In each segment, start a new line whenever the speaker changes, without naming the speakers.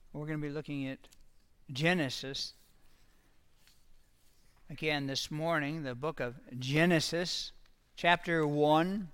We're going to be looking at Genesis. Again, this morning, the book of Genesis, chapter 1.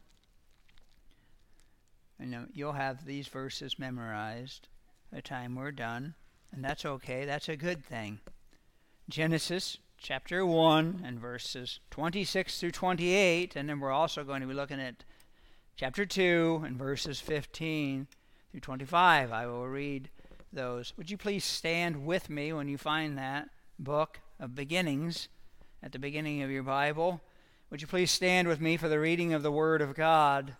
And you'll have these verses memorized by the time we're done. And that's okay. That's a good thing. Genesis chapter 1 and verses 26 through 28. And then we're also going to be looking at chapter 2 and verses 15 through 25. I will read those. Would you please stand with me when you find that book of beginnings at the beginning of your Bible? Would you please stand with me for the reading of the Word of God?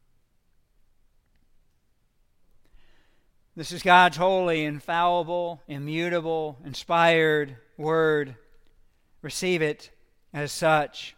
This is God's holy, infallible, immutable, inspired Word. Receive it as such.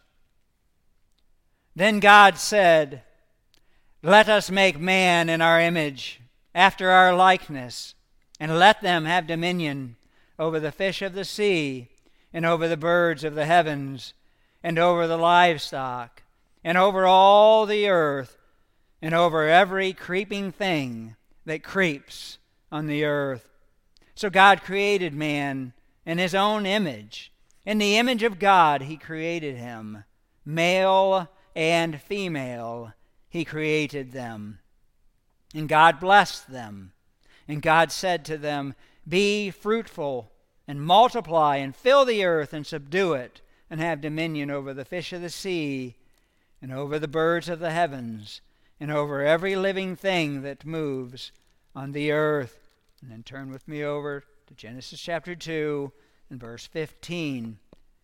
Then God said, "Let us make man in our image, after our likeness, and let them have dominion over the fish of the sea, and over the birds of the heavens, and over the livestock, and over all the earth, and over every creeping thing that creeps on the earth." So God created man in his own image. In the image of God he created him. Male and female he created them. And God blessed them. And God said to them, "Be fruitful and multiply and fill the earth and subdue it, and have dominion over the fish of the sea, and over the birds of the heavens, and over every living thing that moves on the earth." And then turn with me over to Genesis chapter 2 and verse 15.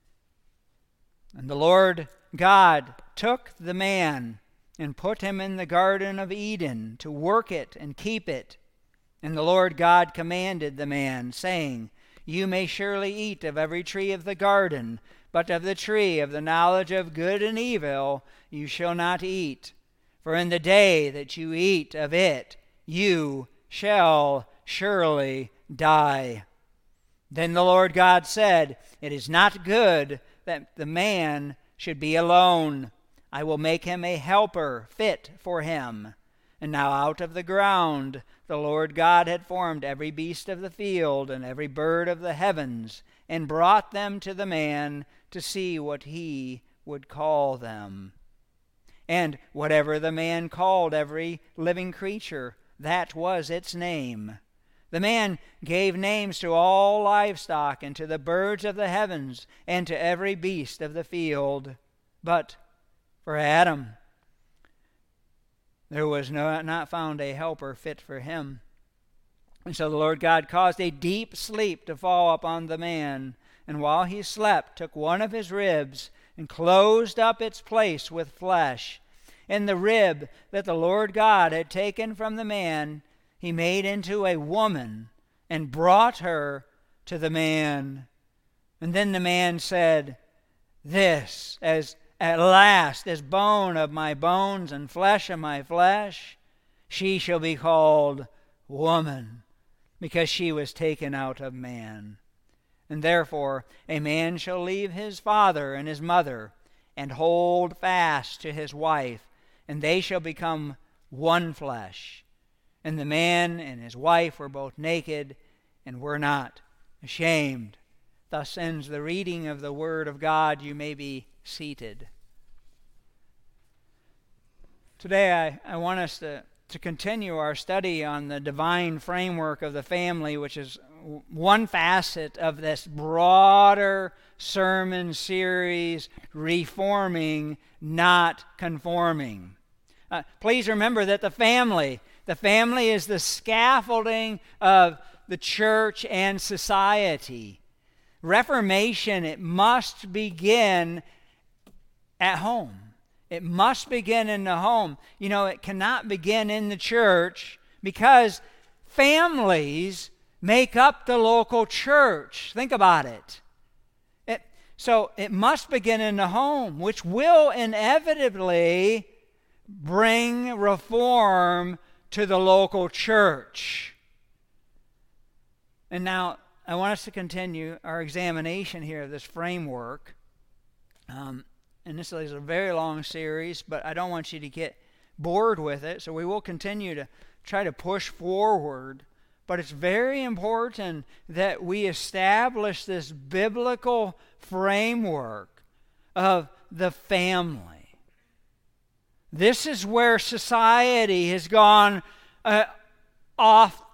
"And the Lord God took the man and put him in the garden of Eden to work it and keep it. And the Lord God commanded the man, saying, You may surely eat of every tree of the garden, but of the tree of the knowledge of good and evil you shall not eat. For in the day that you eat of it, you shall surely die." Then the Lord God said, "It is not good that the man should be alone. I will make him a helper fit for him." And now out of the ground the Lord God had formed every beast of the field and every bird of the heavens, and brought them to the man to see what he would call them. And whatever the man called every living creature, that was its name. The man gave names to all livestock, and to the birds of the heavens, and to every beast of the field. But for Adam there was not found a helper fit for him. And so the Lord God caused a deep sleep to fall upon the man, and while he slept took one of his ribs and closed up its place with flesh. And the rib that the Lord God had taken from the man he made into a woman and brought her to the man. And then the man said, "This at last is bone of my bones and flesh of my flesh. She shall be called woman, because she was taken out of man. And therefore a man shall leave his father and his mother, and hold fast to his wife, and they shall become one flesh. And the man and his wife were both naked, and were not ashamed." Thus ends the reading of the Word of God. You may be seated. Today I want us to continue our study on the divine framework of the family, which is one facet of this broader sermon series, Reforming, Not Conforming. Please remember that the family is the scaffolding of the church and society. Reformation, it must begin at home. It must begin in the home. It cannot begin in the church, because families make up the local church. Think about it. So it must begin in the home, which will inevitably bring reform to the local church. And now I want us to continue our examination here of this framework. And this is a very long series, but I don't want you to get bored with it. So we will continue to try to push forward But it's very important that we establish this biblical framework of the family. This is where society has gone off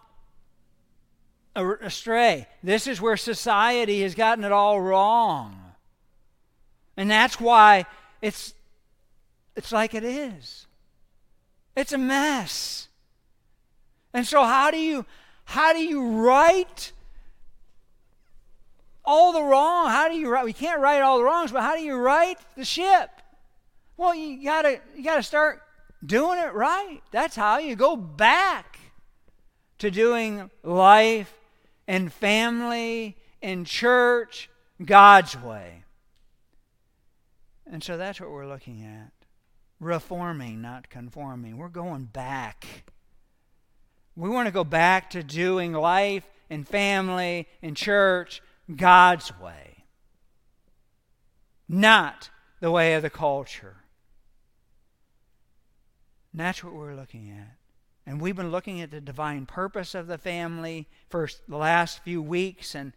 astray. This is where society has gotten it all wrong. And that's why it's like it is. It's a mess. And so how do you right all the wrong? We can't right all the wrongs, but how do you right the ship? Well, you gotta start doing it right. That's how you go back to doing life and family and church God's way. And so that's what we're looking at. Reforming, not conforming. We're going back. We want to go back to doing life and family and church God's way, not the way of the culture. And that's what we're looking at. And we've been looking at the divine purpose of the family for the last few weeks. And,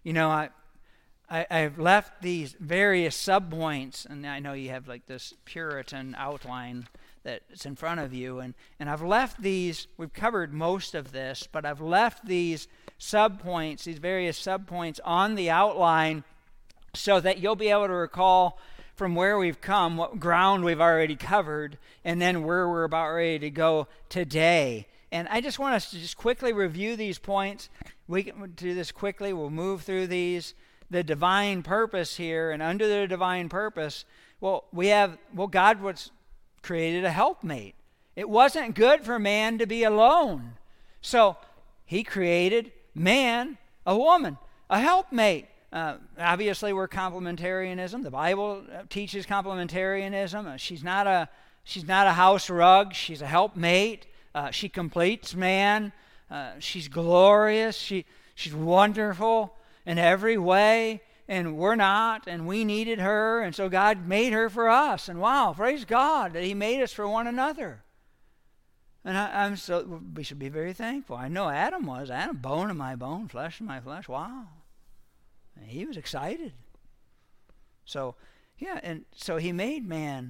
I've left these various subpoints, and I know you have like this Puritan outline that's in front of you, and I've left these, we've covered most of this, but I've left these subpoints, these various subpoints on the outline so that you'll be able to recall from where we've come, what ground we've already covered, and then where we're about ready to go today. And I just want us to just quickly review these points. We can do this quickly. We'll move through these. The divine purpose here, and under the divine purpose, God was created a helpmate. It wasn't good for man to be alone. So he created man, a woman, a helpmate. Obviously, we're complementarianism. The Bible teaches complementarianism. She's not a house rug. She's a helpmate. She completes man. She's glorious. She's wonderful in every way, and we're not, and we needed her, and so God made her for us. And wow, praise God that He made us for one another. And we should be very thankful. I know Adam was. Adam, bone of my bone, flesh of my flesh. Wow. And he was excited. So, and so He made man,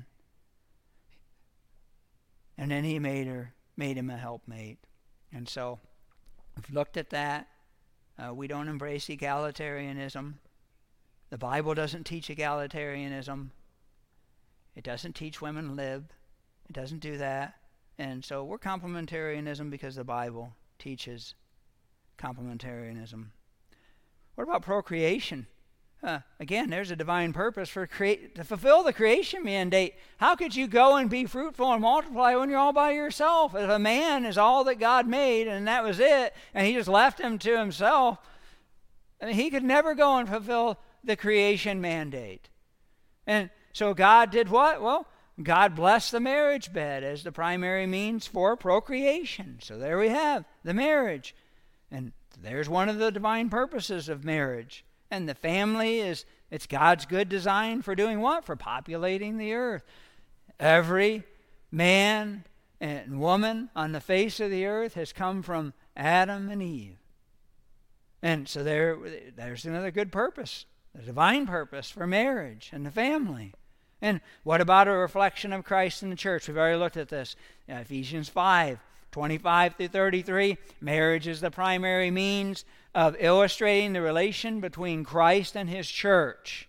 and then He made him a helpmate. And so we've looked at that. We don't embrace egalitarianism. The Bible doesn't teach egalitarianism. It doesn't teach women lib. It doesn't do that. And so we're complementarianism because the Bible teaches complementarianism. What about procreation? Again, there's a divine purpose to fulfill the creation mandate. How could you go and be fruitful and multiply when you're all by yourself? If a man is all that God made and that was it, and He just left him to himself, he could never go and fulfill the creation mandate. And so God did what? Well, God blessed the marriage bed as the primary means for procreation. So there we have the marriage. And there's one of the divine purposes of marriage. And the family it's God's good design for doing what? For populating the earth. Every man and woman on the face of the earth has come from Adam and Eve. And so there's another good purpose, the divine purpose for marriage and the family. And what about a reflection of Christ in the church? We've already looked at this. Ephesians 5:25-33, marriage is the primary means of illustrating the relation between Christ and His church.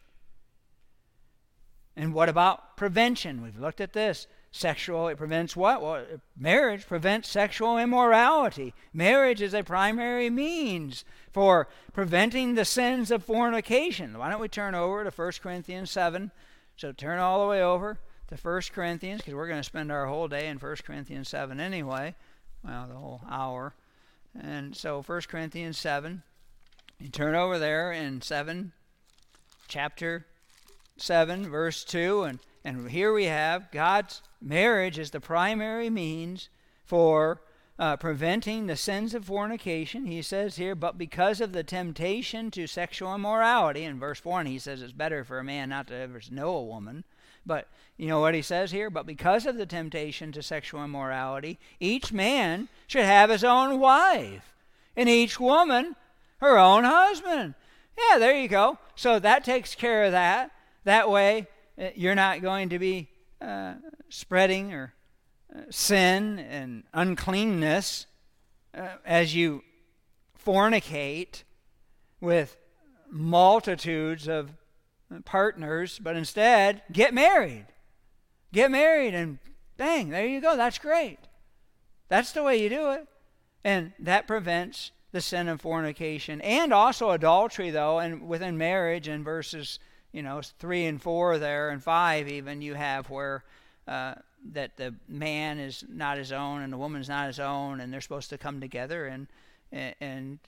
And what about prevention? We've looked at this. It prevents what? Well, marriage prevents sexual immorality. Marriage is a primary means for preventing the sins of fornication. Why don't we turn over to 1 Corinthians 7? So turn all the way over to 1 Corinthians, because we're going to spend our whole day in 1 Corinthians 7 anyway. Well, the whole hour. And so 1 Corinthians 7, you turn over there in chapter 7, verse 2, and here we have God's marriage is the primary means for preventing the sins of fornication. He says here, but because of the temptation to sexual immorality, in verse 4, and he says it's better for a man not to ever know a woman. But you know what he says here? But because of the temptation to sexual immorality, each man should have his own wife, and each woman her own husband. Yeah, there you go. So that takes care of that. That way, you're not going to be spreading or sin and uncleanness as you fornicate with multitudes of partners, but instead, get married. Get married and bang, there you go. That's great. That's the way you do it. And that prevents the sin of fornication and also adultery, though, and within marriage in verses 3 and 4 there and 5 even, you have where that the man is not his own and the woman's not his own, and they're supposed to come together and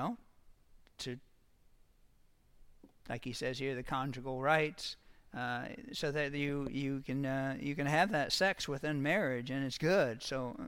to, like he says here, the conjugal rights, so that you can have that sex within marriage, and it's good. So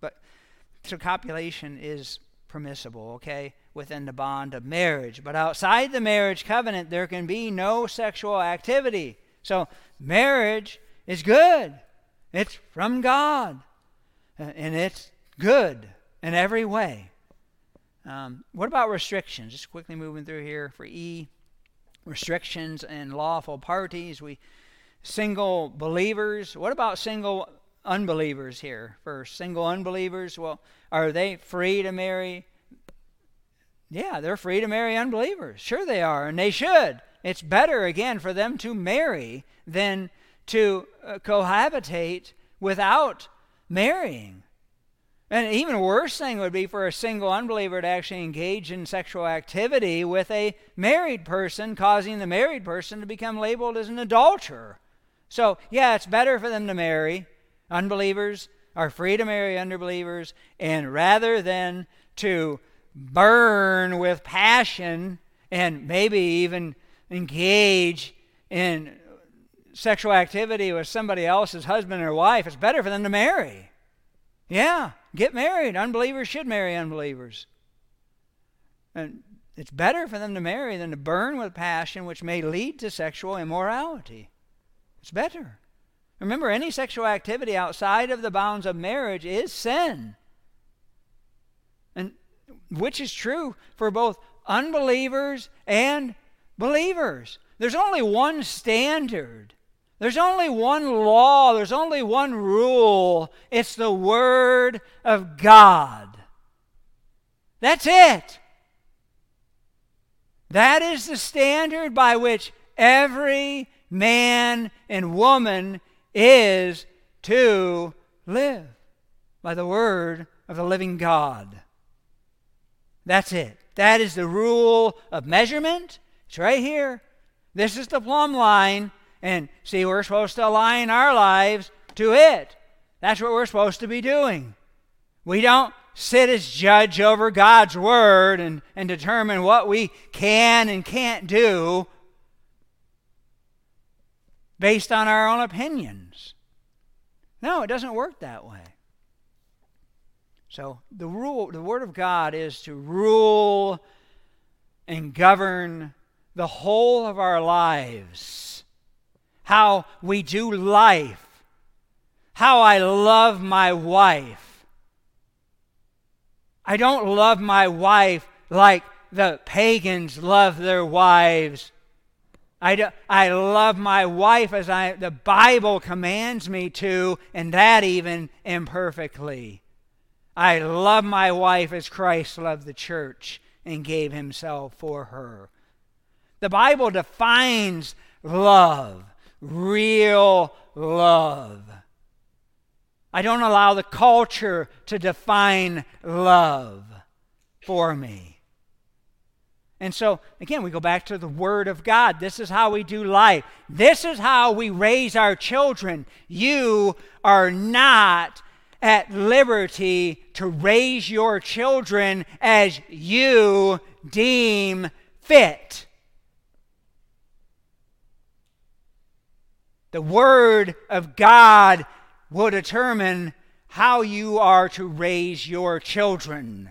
copulation is permissible, okay, within the bond of marriage. But outside the marriage covenant, there can be no sexual activity. So marriage is good. It's from God. And it's good in every way. What about restrictions? Just quickly moving through here for E. Restrictions and lawful parties. Single believers. What about single unbelievers here first? Single unbelievers, well, are they free to marry? Yeah, they're free to marry unbelievers. Sure they are, and they should. It's better, again, for them to marry than to cohabitate without marrying. And an even worse thing would be for a single unbeliever to actually engage in sexual activity with a married person, causing the married person to become labeled as an adulterer. So, yeah, it's better for them to marry. Unbelievers are free to marry unbelievers, and rather than to burn with passion and maybe even engage in sexual activity with somebody else's husband or wife, it's better for them to marry. Yeah, get married. Unbelievers should marry unbelievers. And it's better for them to marry than to burn with passion, which may lead to sexual immorality. It's better. Remember, any sexual activity outside of the bounds of marriage is sin. And which is true for both unbelievers and believers. There's only one standard. There's only one law. There's only one rule. It's the Word of God. That's it. That is the standard by which every man and woman is to live, by the word of the living God. That's it. That is the rule of measurement. It's right here. This is the plumb line. And see, we're supposed to align our lives to it. That's what we're supposed to be doing. We don't sit as judge over God's word and determine what we can and can't do based on our own opinions. No, it doesn't work that way. So the Word of God is to rule and govern the whole of our lives. How we do life. How I love my wife. I don't love my wife like the pagans love their wives. I love my wife as the Bible commands me to, and that even imperfectly. I love my wife as Christ loved the church and gave himself for her. The Bible defines love, real love. I don't allow the culture to define love for me. And so, again, we go back to the Word of God. This is how we do life. This is how we raise our children. You are not at liberty to raise your children as you deem fit. The Word of God will determine how you are to raise your children.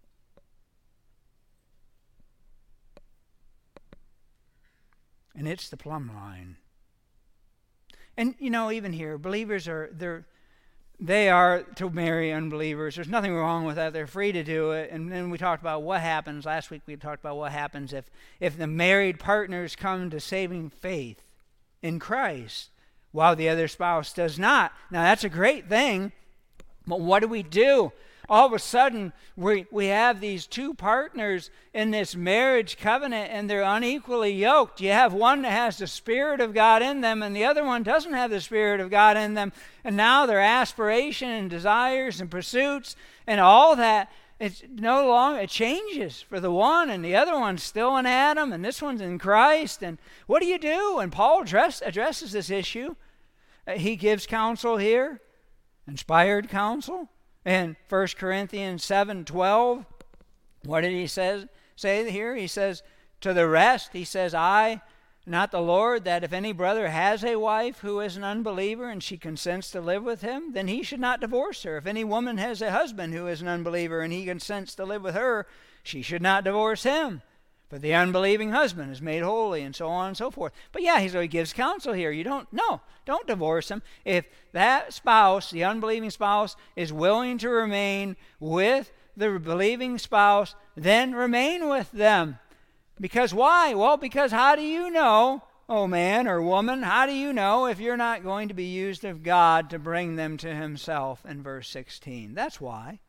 And it's the plumb line. And, even here, believers they are to marry unbelievers. There's nothing wrong with that. They're free to do it. And then we talked about what happens. Last week we talked about what happens if the married partners come to saving faith in Christ while the other spouse does not. Now that's a great thing, but what do? All of a sudden, we have these two partners in this marriage covenant, and they're unequally yoked. You have one that has the Spirit of God in them, and the other one doesn't have the Spirit of God in them. And now their aspiration and desires and pursuits and all that, it's no longer, it changes for the one, and the other one's still in Adam, and this one's in Christ. And what do? And Paul addresses this issue. He gives counsel here, inspired counsel. In 1 Corinthians 7:12, what did he say here? He says, to the rest, he says, I, not the Lord, that if any brother has a wife who is an unbeliever and she consents to live with him, then he should not divorce her. If any woman has a husband who is an unbeliever and he consents to live with her, she should not divorce him. But the unbelieving husband is made holy, and so on and so forth. But yeah, he gives counsel here. Don't divorce him. If that spouse, the unbelieving spouse, is willing to remain with the believing spouse, then remain with them. Because why? Well, because how do you know, oh man or woman, how do you know if you're not going to be used of God to bring them to himself in verse 16? That's why.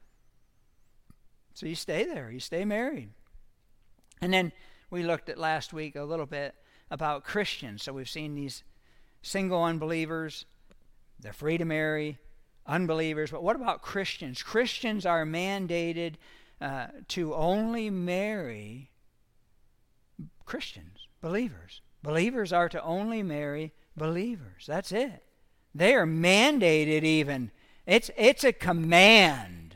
So you stay there. You stay married. And then we looked at last week a little bit about Christians. So we've seen these single unbelievers. They're free to marry unbelievers. But what about Christians? Christians are mandated to only marry Christians, believers. Believers are to only marry believers. That's it. They are mandated even. It's a command.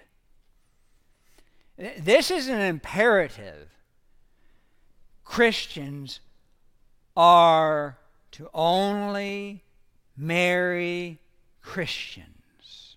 This is an imperative. Christians are to only marry Christians.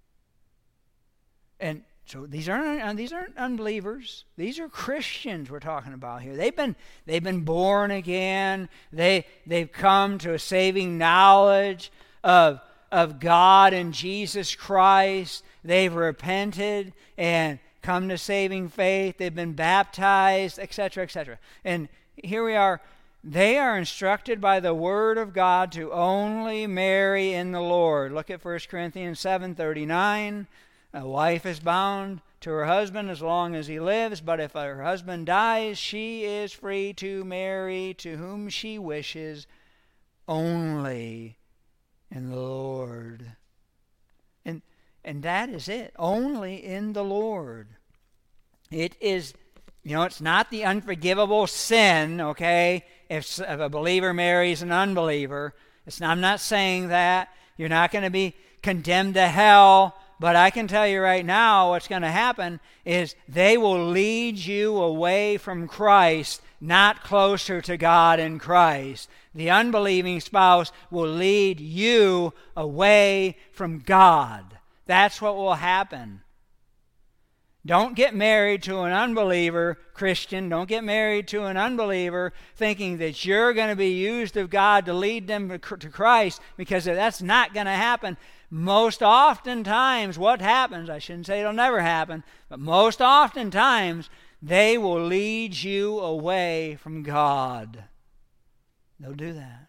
And so these aren't unbelievers. These are Christians we're talking about here. They've been born again. They've come to a saving knowledge of God and Jesus Christ. They've repented and come to saving faith. They've been baptized, etc., etc. And here we are. They are instructed by the Word of God to only marry in the Lord. Look at 1 Corinthians 7:39. A wife is bound to her husband as long as he lives, but if her husband dies, she is free to marry to whom she wishes, only in the Lord. And that is it, only in the Lord. It is, it's not the unforgivable sin, okay, if a believer marries an unbeliever. I'm not saying that. You're not going to be condemned to hell, but I can tell you right now what's going to happen is they will lead you away from Christ, not closer to God in Christ. The unbelieving spouse will lead you away from God. That's what will happen. Don't get married to an unbeliever, Christian. Don't get married to an unbeliever thinking that you're going to be used of God to lead them to Christ, because that's not going to happen. Most oftentimes what happens, I shouldn't say it'll never happen, but most oftentimes they will lead you away from God. They'll do that.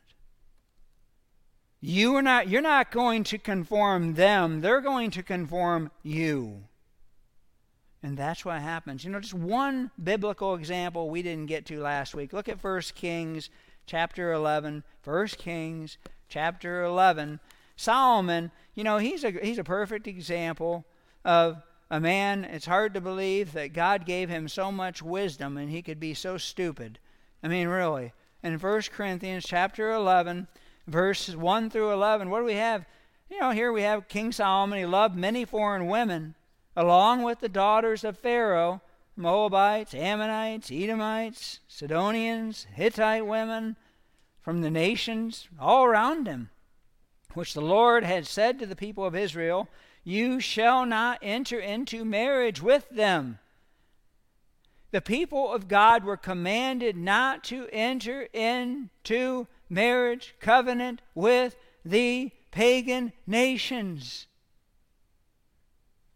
You're not going to conform them. They're going to conform you. And that's what happens. Just one biblical example we didn't get to last week. Look at 1 Kings chapter 11. 1 Kings chapter 11. Solomon, he's a perfect example of a man. It's hard to believe that God gave him so much wisdom and he could be so stupid. I mean, really. In 1 Corinthians chapter 11, verses 1 through 11, what do we have? Here we have King Solomon. He loved many foreign women, along with the daughters of Pharaoh, Moabites, Ammonites, Edomites, Sidonians, Hittite women from the nations all around him, which the Lord had said to the people of Israel, you shall not enter into marriage with them. The people of God were commanded not to enter into marriage covenant with the pagan nations.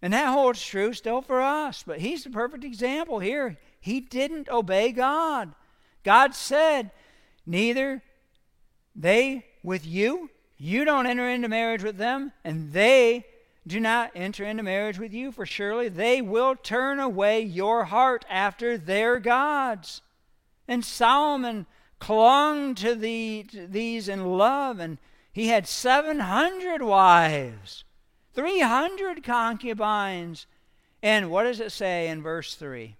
And that holds true still for us. But he's the perfect example here. He didn't obey God. God said, neither they with you, you don't enter into marriage with them, and they do not enter into marriage with you, for surely they will turn away your heart after their gods. And Solomon clung to these in love, and he had 700 wives, 300 concubines. And what does it say in verse 3?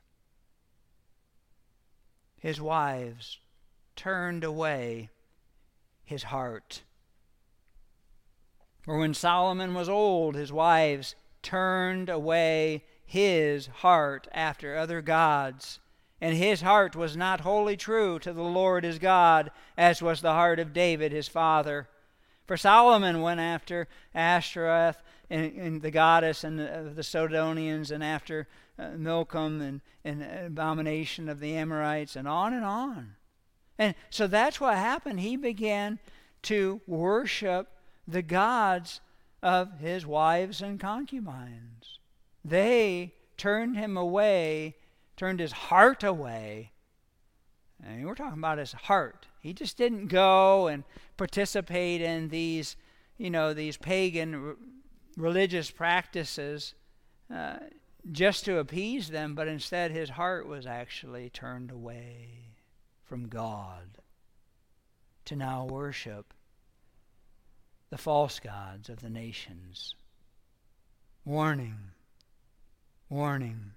His wives turned away his heart. For when Solomon was old, his wives turned away his heart after other gods, and his heart was not wholly true to the Lord his God, as was the heart of David his father. For Solomon went after Ashtoreth and the goddess and the Sidonians, and after Milcom and abomination of the Amorites, and on and on. And so that's what happened. He began to worship the gods of his wives and concubines. They turned him away, turned his heart away. And we're talking about his heart. He just didn't go and participate in these, these pagan religious practices just to appease them, but instead his heart was actually turned away from God to now worship the false gods of the nations. Warning, warning,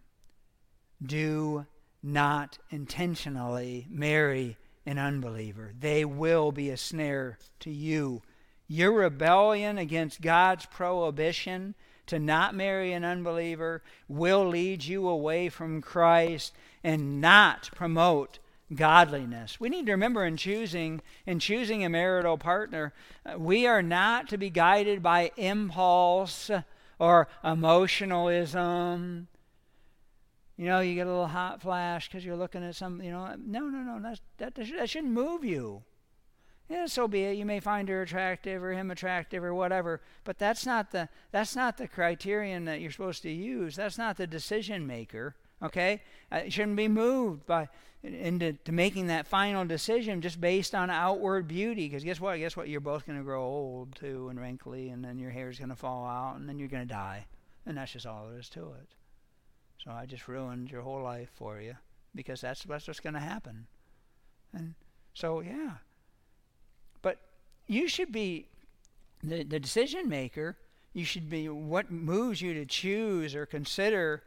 do not intentionally marry an unbeliever. They will be a snare to you. Your rebellion against God's prohibition to not marry an unbeliever will lead you away from Christ and not promote godliness. We need to remember in choosing a marital partner, we are not to be guided by impulse or emotionalism. You get a little hot flash because you're looking at some, no, that shouldn't move you. Yeah, so be it. You may find her attractive or him attractive or whatever, but that's not the criterion that you're supposed to use. That's not the decision maker. Okay, you shouldn't be moved into making that final decision just based on outward beauty. Because guess what? You're both going to grow old too and wrinkly, and then your hair's going to fall out, and then you're going to die, and that's just all there is to it. So I just ruined your whole life for you because that's what's going to happen. And so yeah, but you should be the decision maker. You should be what moves you to choose or consider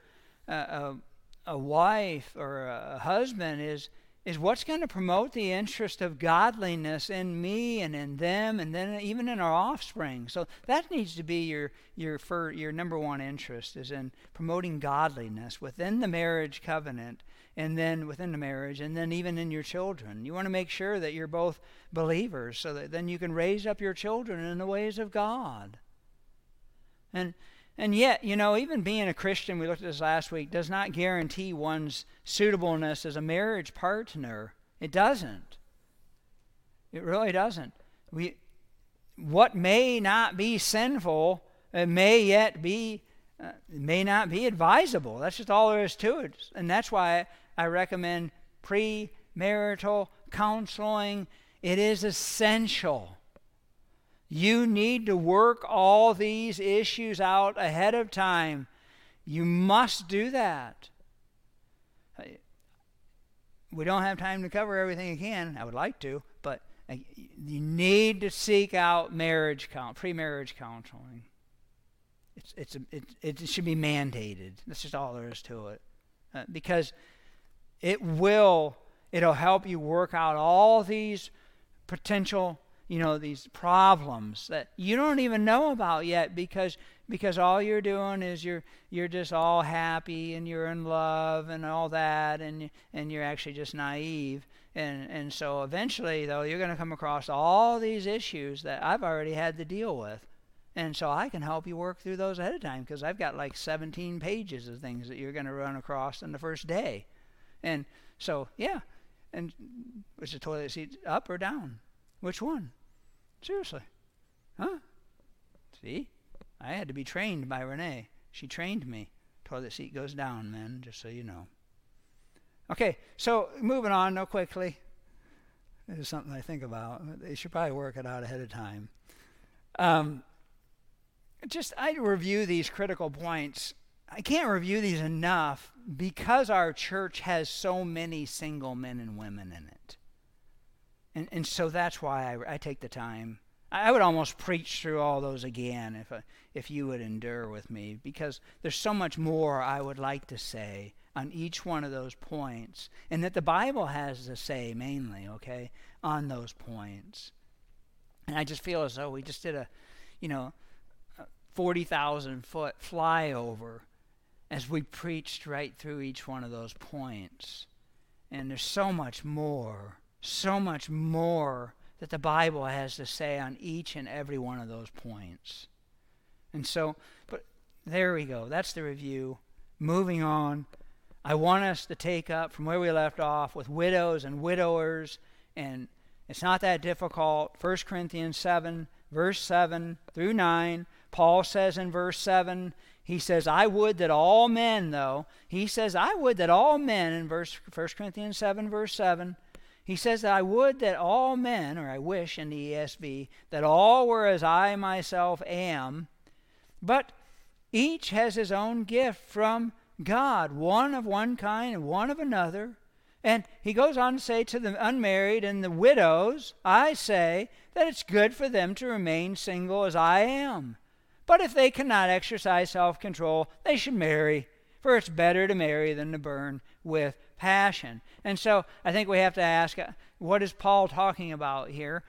a wife or a husband is what's going to promote the interest of godliness in me and in them, and then even in our offspring. So that needs to be your number one interest, is in promoting godliness within the marriage covenant, and then within the marriage, and then even in your children. You want to make sure that you're both believers, so that then you can raise up your children in the ways of God. And yet, even being a Christian, we looked at this last week, does not guarantee one's suitableness as a marriage partner. It doesn't. It really doesn't. What may not be sinful, it may not be advisable. That's just all there is to it. And that's why I recommend premarital counseling. It is essential. You need to work all these issues out ahead of time. You must do that. We don't have time to cover everything again. I would like to, but you need to seek out pre-marriage counseling. It should be mandated. That's just all there is to it, because it'll help you work out all these potential, these problems that you don't even know about yet, because all you're doing is you're just all happy and you're in love and all that, and you're actually just naive, and so eventually though you're going to come across all these issues that I've already had to deal with, and so I can help you work through those ahead of time, because I've got like 17 pages of things that you're going to run across in the first day. And so yeah, and is the toilet seat up or down? Which one? Seriously. Huh? See? I had to be trained by Renee. She trained me. Toilet seat goes down, men, just so you know. Okay, so moving on quickly. This is something I think about. They should probably work it out ahead of time. I review these critical points. I can't review these enough because our church has so many single men and women in it. And so that's why I take the time. I would almost preach through all those again if you would endure with me, because there's so much more I would like to say on each one of those points, and that the Bible has to say mainly, okay, on those points. And I just feel as though we just did a 40,000 foot flyover as we preached right through each one of those points. And there's so much more that the Bible has to say on each and every one of those points. And so, but there we go. That's the review. Moving on, I want us to take up from where we left off with widows and widowers, and it's not that difficult. 1 Corinthians 7, verse 7 through 9, Paul says in verse 7, he says, I would that all men, in 1 Corinthians 7, verse 7, he says that I would that all men, or I wish in the ESV, that all were as I myself am, but each has his own gift from God, one of one kind and one of another. And he goes on to say to the unmarried and the widows, I say that it's good for them to remain single as I am. But if they cannot exercise self-control, they should marry, for it's better to marry than to burn with passion. And so I think we have to ask, what is Paul talking about here?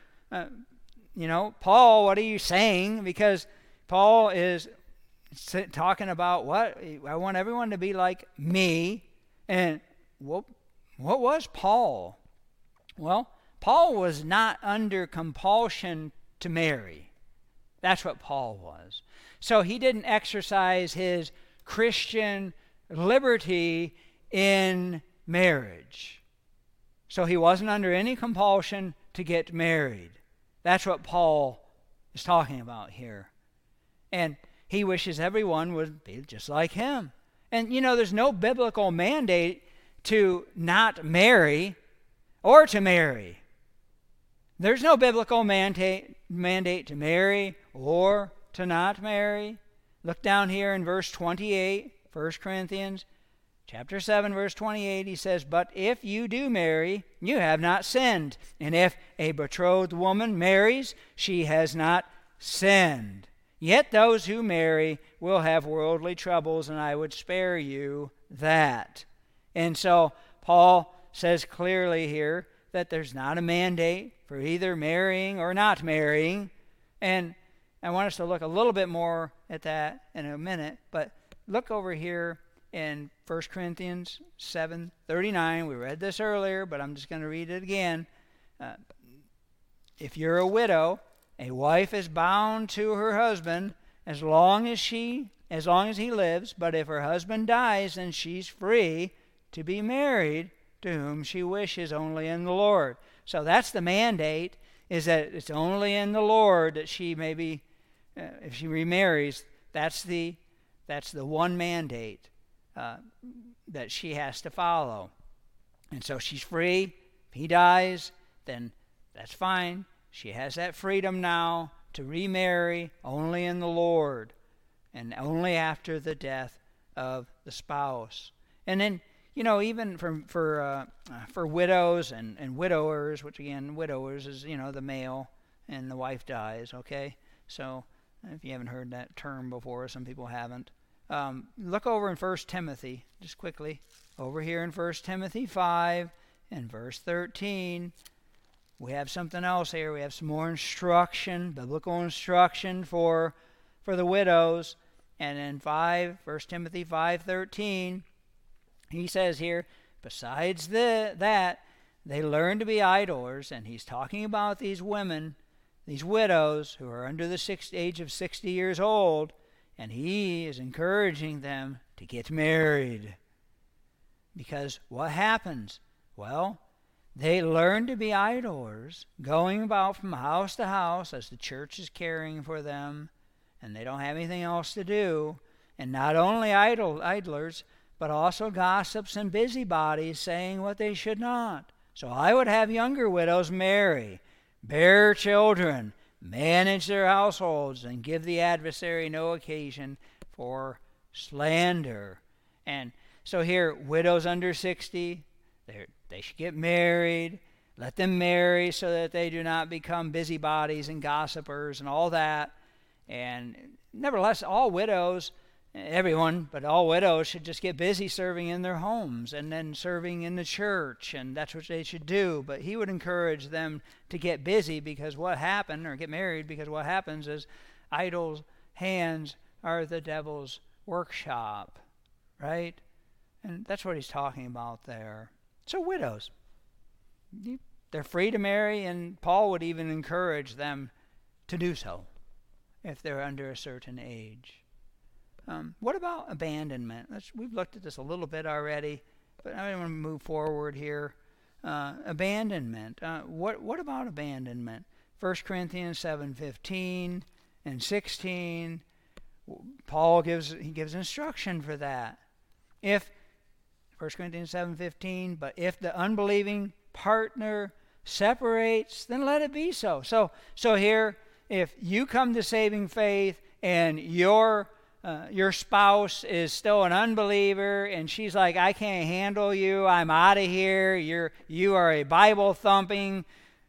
Paul, what are you saying? Because Paul is talking about what? I want everyone to be like me. And what was Paul? Well, Paul was not under compulsion to marry. That's what Paul was. So he didn't exercise his Christian liberty in marriage. So he wasn't under any compulsion to get married. That's what Paul is talking about here. And he wishes everyone would be just like him. And there's no biblical mandate to not marry or to marry. There's no biblical mandate to marry or to not marry. Look down here in verse 28, 1 Corinthians chapter 7, verse 28, he says, but if you do marry, you have not sinned. And if a betrothed woman marries, she has not sinned. Yet those who marry will have worldly troubles, and I would spare you that. And so Paul says clearly here that there's not a mandate for either marrying or not marrying. And I want us to look a little bit more at that in a minute, but look over here in 1 Corinthians 7:39. We read this earlier, but I'm just going to read it again. If you're a widow, a wife is bound to her husband as long as he lives, but if her husband dies, then she's free to be married to whom she wishes, only in the Lord. So that's the mandate, is that it's only in the Lord that she may be, if she remarries, that's the one mandate that she has to follow. And so she's free. If he dies, then that's fine. She has that freedom now to remarry only in the Lord and only after the death of the spouse. And then, even for widows and widowers, which again, widowers is, the male and the wife dies, okay? So if you haven't heard that term before, some people haven't. Look over in 1 Timothy, just quickly. Over here in 1 Timothy 5 and verse 13, we have something else here. We have some more instruction, biblical instruction for the widows. And in 1 Timothy 5:13, he says here, besides that, they learn to be idlers. And he's talking about these women, these widows who are under the age of 60 years old. And he is encouraging them to get married. Because what happens? Well, they learn to be idlers, going about from house to house as the church is caring for them, and they don't have anything else to do. and not only idlers, but also gossips and busybodies, saying what they should not. So I would have younger widows marry, bear children, manage their households, and give the adversary no occasion for slander. And so here, widows under 60, they should get married. Let them marry so that they do not become busybodies and gossipers and all that. And nevertheless, all widows, everyone, but all widows should just get busy serving in their homes and then serving in the church, and that's what they should do. But he would encourage them to get busy because what happened, or get married because what happens is idle hands are the devil's workshop, right? And that's what he's talking about there. So widows, they're free to marry, and Paul would even encourage them to do so if they're under a certain age. What about abandonment? We've looked at this a little bit already, but I want to move forward here. Abandonment. What about abandonment? 1 Corinthians 7:15 and 16. Paul gives instruction for that. If 1 Corinthians 7:15, but if the unbelieving partner separates, then let it be so. So here, if you come to saving faith and your spouse is still an unbeliever and she's like, I can't handle you, I'm out of here, you are a Bible thumping,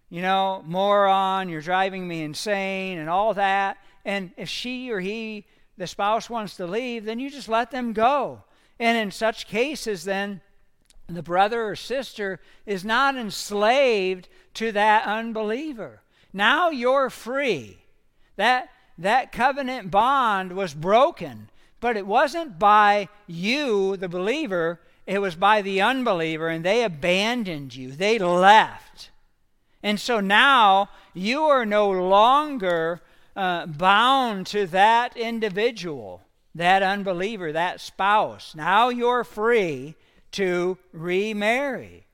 moron, you're driving me insane and all that. And if she or he, the spouse, wants to leave, then you just let them go. And in such cases, then, the brother or sister is not enslaved to that unbeliever. Now you're free. That covenant bond was broken, but it wasn't by you, the believer, it was by the unbeliever, and they abandoned you. They left. And so now you are no longer bound to that individual, that unbeliever, that spouse. Now you're free to remarry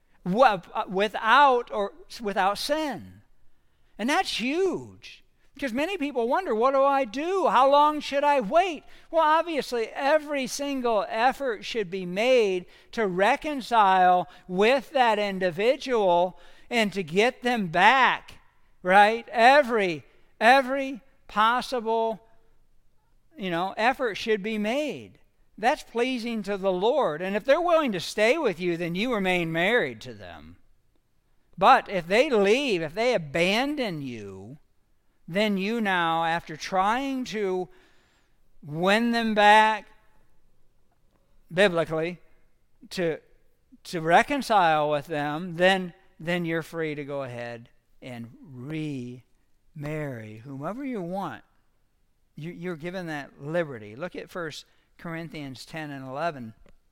without sin. And that's huge. Because many people wonder, what do I do? How long should I wait? Well, obviously, every single effort should be made to reconcile with that individual and to get them back, right? Every possible, effort should be made. That's pleasing to the Lord. And if they're willing to stay with you, then you remain married to them. But if they leave, if they abandon you, then you now, after trying to win them back biblically, to reconcile with them, then you're free to go ahead and remarry whomever you want. You're given that liberty. Look at 1 Corinthians 10 and 11.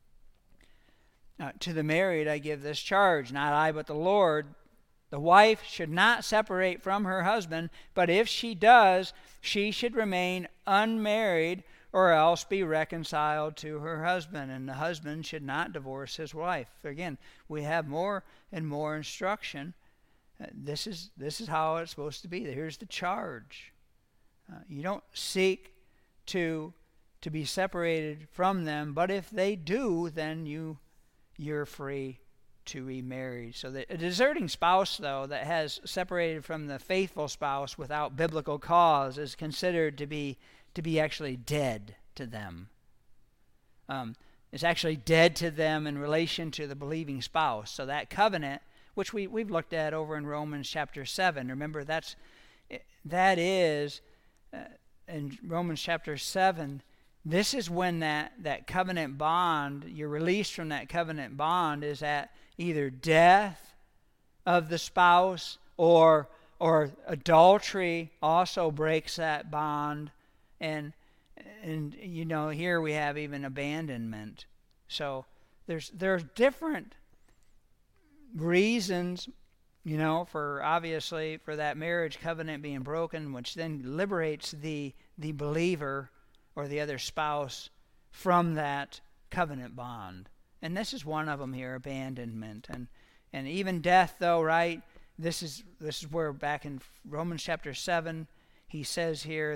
To the married I give this charge, not I but the Lord. The wife should not separate from her husband, but if she does, she should remain unmarried or else be reconciled to her husband. And the husband should not divorce his wife. Again, we have more and more instruction. This is how it's supposed to be. Here's the charge. You don't seek to be separated from them, but if they do, then you're free to remarry. So a deserting spouse, though, that has separated from the faithful spouse without biblical cause is considered to be actually dead to them. It's actually dead to them in relation to the believing spouse. So that covenant, which we've looked at over in Romans chapter 7, remember that is in Romans chapter 7. This is when that covenant bond, you're released from that covenant bond, is at either death of the spouse or adultery also breaks that bond. And here we have even abandonment. So there's different reasons, for that marriage covenant being broken, which then liberates the believer or the other spouse from that covenant bond. And this is one of them here, abandonment. And even death, though, right? This is where back in Romans chapter 7, he says here that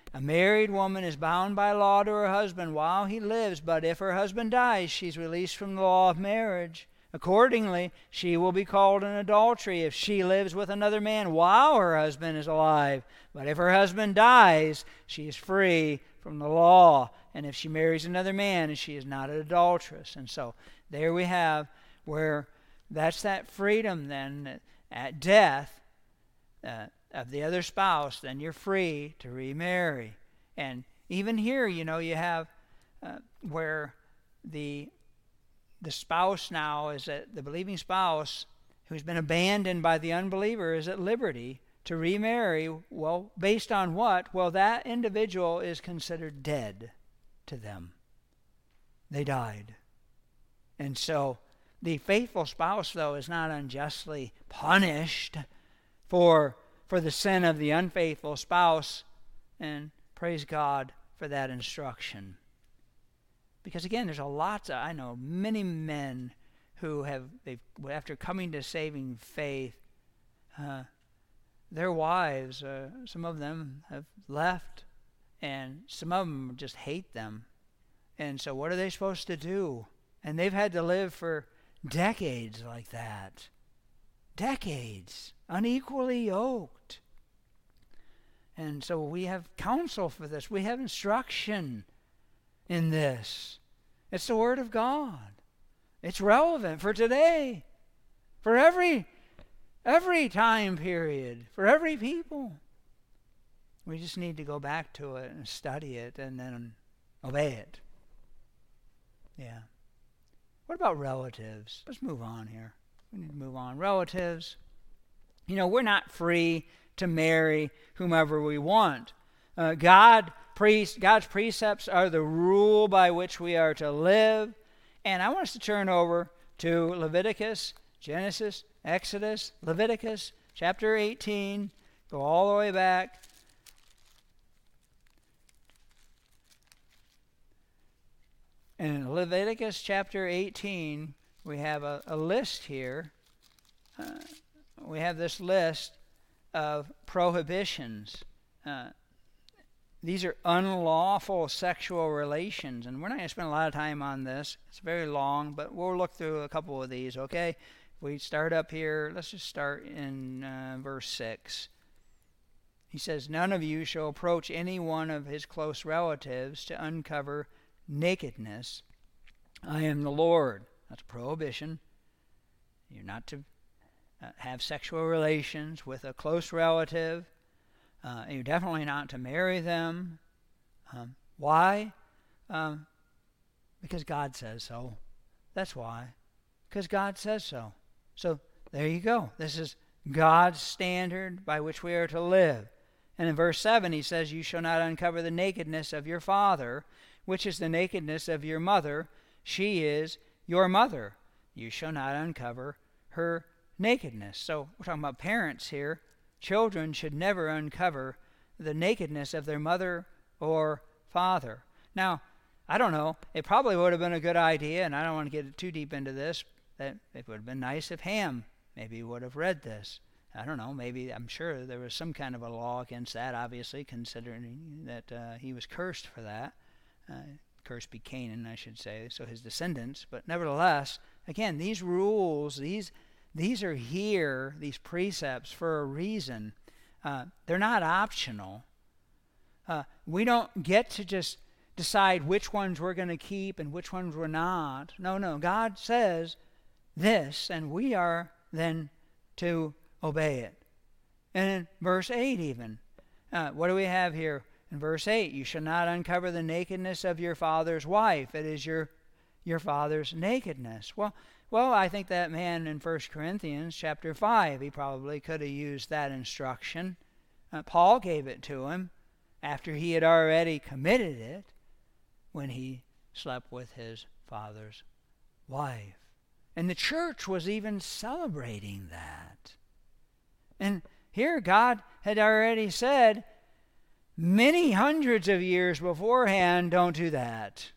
A married woman is bound by law to her husband while he lives, but if her husband dies, she's released from the law of marriage. Accordingly, she will be called an adultery if she lives with another man while her husband is alive. But if her husband dies, she is free from the law. And if she marries another man, she is not an adulteress. And so there we have where that's that freedom then at death of the other spouse, then you're free to remarry. And even here, you have where the spouse now is that the believing spouse who's been abandoned by the unbeliever is at liberty to remarry. Well, based on what? Well, that individual is considered dead to them. They died. And so the faithful spouse, though, is not unjustly punished for the sin of the unfaithful spouse, and praise God for that instruction. Because again, there's I know many men who after coming to saving faith, their wives, some of them have left, and some of them just hate them. And so what are they supposed to do? And they've had to live for decades like that. Decades, unequally yoked. And so we have counsel for this. We have instruction in this. It's the Word of God. It's relevant for today, for every time period, for every people. We just need to go back to it and study it and then obey it. Yeah. What about relatives? Let's move on here. We need to move on. Relatives. We're not free to marry whomever we want. God's precepts are the rule by which we are to live. And I want us to turn over to Leviticus, Genesis, Exodus, Leviticus, chapter 18. Go all the way back. And in Leviticus chapter 18, we have a list here. We have this list of prohibitions. These are unlawful sexual relations, and we're not going to spend a lot of time on this. It's very long, but we'll look through a couple of these, okay? We start up here. Let's just start in verse 6. He says, "None of you shall approach any one of his close relatives to uncover nakedness. I am the Lord." That's a prohibition. You're not to have sexual relations with a close relative. You're definitely not to marry them. Why? Because God says so. That's why. Because God says so. So there you go. This is God's standard by which we are to live. And in verse 7 he says, "You shall not uncover the nakedness of your father, which is the nakedness of your mother. She is your mother. You shall not uncover her nakedness." So we're talking about parents here. Children should never uncover the nakedness of their mother or father. Now, I don't know. It probably would have been a good idea, and I don't want to get too deep into this, that it would have been nice if Ham maybe would have read this. I don't know. Maybe, I'm sure there was some kind of a law against that, obviously, considering that he was cursed for that. Cursed be Canaan, I should say, so his descendants. But nevertheless, again, these rules, these are here, these precepts, for a reason. They're not optional. We don't get to just decide which ones we're going to keep and which ones we're not. No. God says this, and we are then to obey it. And in verse 8 even, what do we have here? In verse 8, "You shall not uncover the nakedness of your father's wife. It is your father's nakedness." Well, I think that man in 1 Corinthians chapter 5, he probably could have used that instruction. Paul gave it to him after he had already committed it when he slept with his father's wife. And the church was even celebrating that. And here God had already said, many hundreds of years beforehand, don't do that.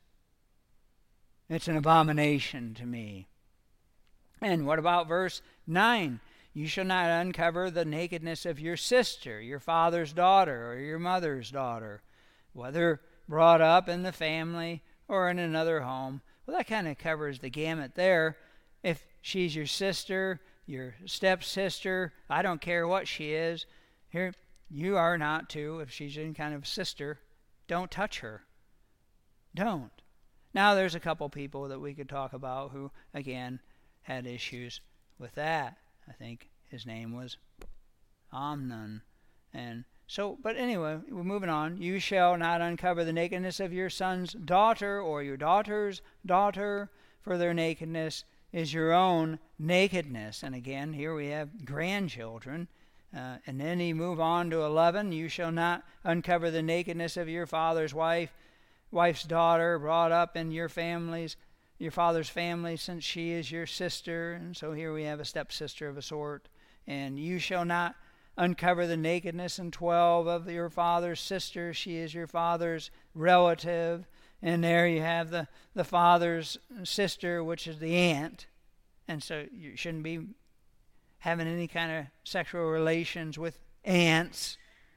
It's an abomination to me. And what about verse 9? "You shall not uncover the nakedness of your sister, your father's daughter, or your mother's daughter." whether brought up in the family or in another home. Well, that kind of covers the gamut there. If she's your sister, your stepsister, I don't care what she is, here you are not to. If she's any kind of sister, don't touch her. Don't. Now, there's a couple people that we could talk about who, again, had issues with that. I think his name was Amnon. And so, but anyway, we're moving on. You shall not uncover the nakedness of your son's daughter or your daughter's daughter, for their nakedness is your own nakedness. And again, here we have grandchildren. And then you move on to 11. You shall not uncover the nakedness of your father's wife's daughter, brought up in your father's family, since she is your sister. And so here we have a stepsister of a sort. And you shall not uncover the nakedness in 12 of your father's sister. She is your father's relative. And there you have the father's sister, which is the aunt. And so you shouldn't be having any kind of sexual relations with aunts.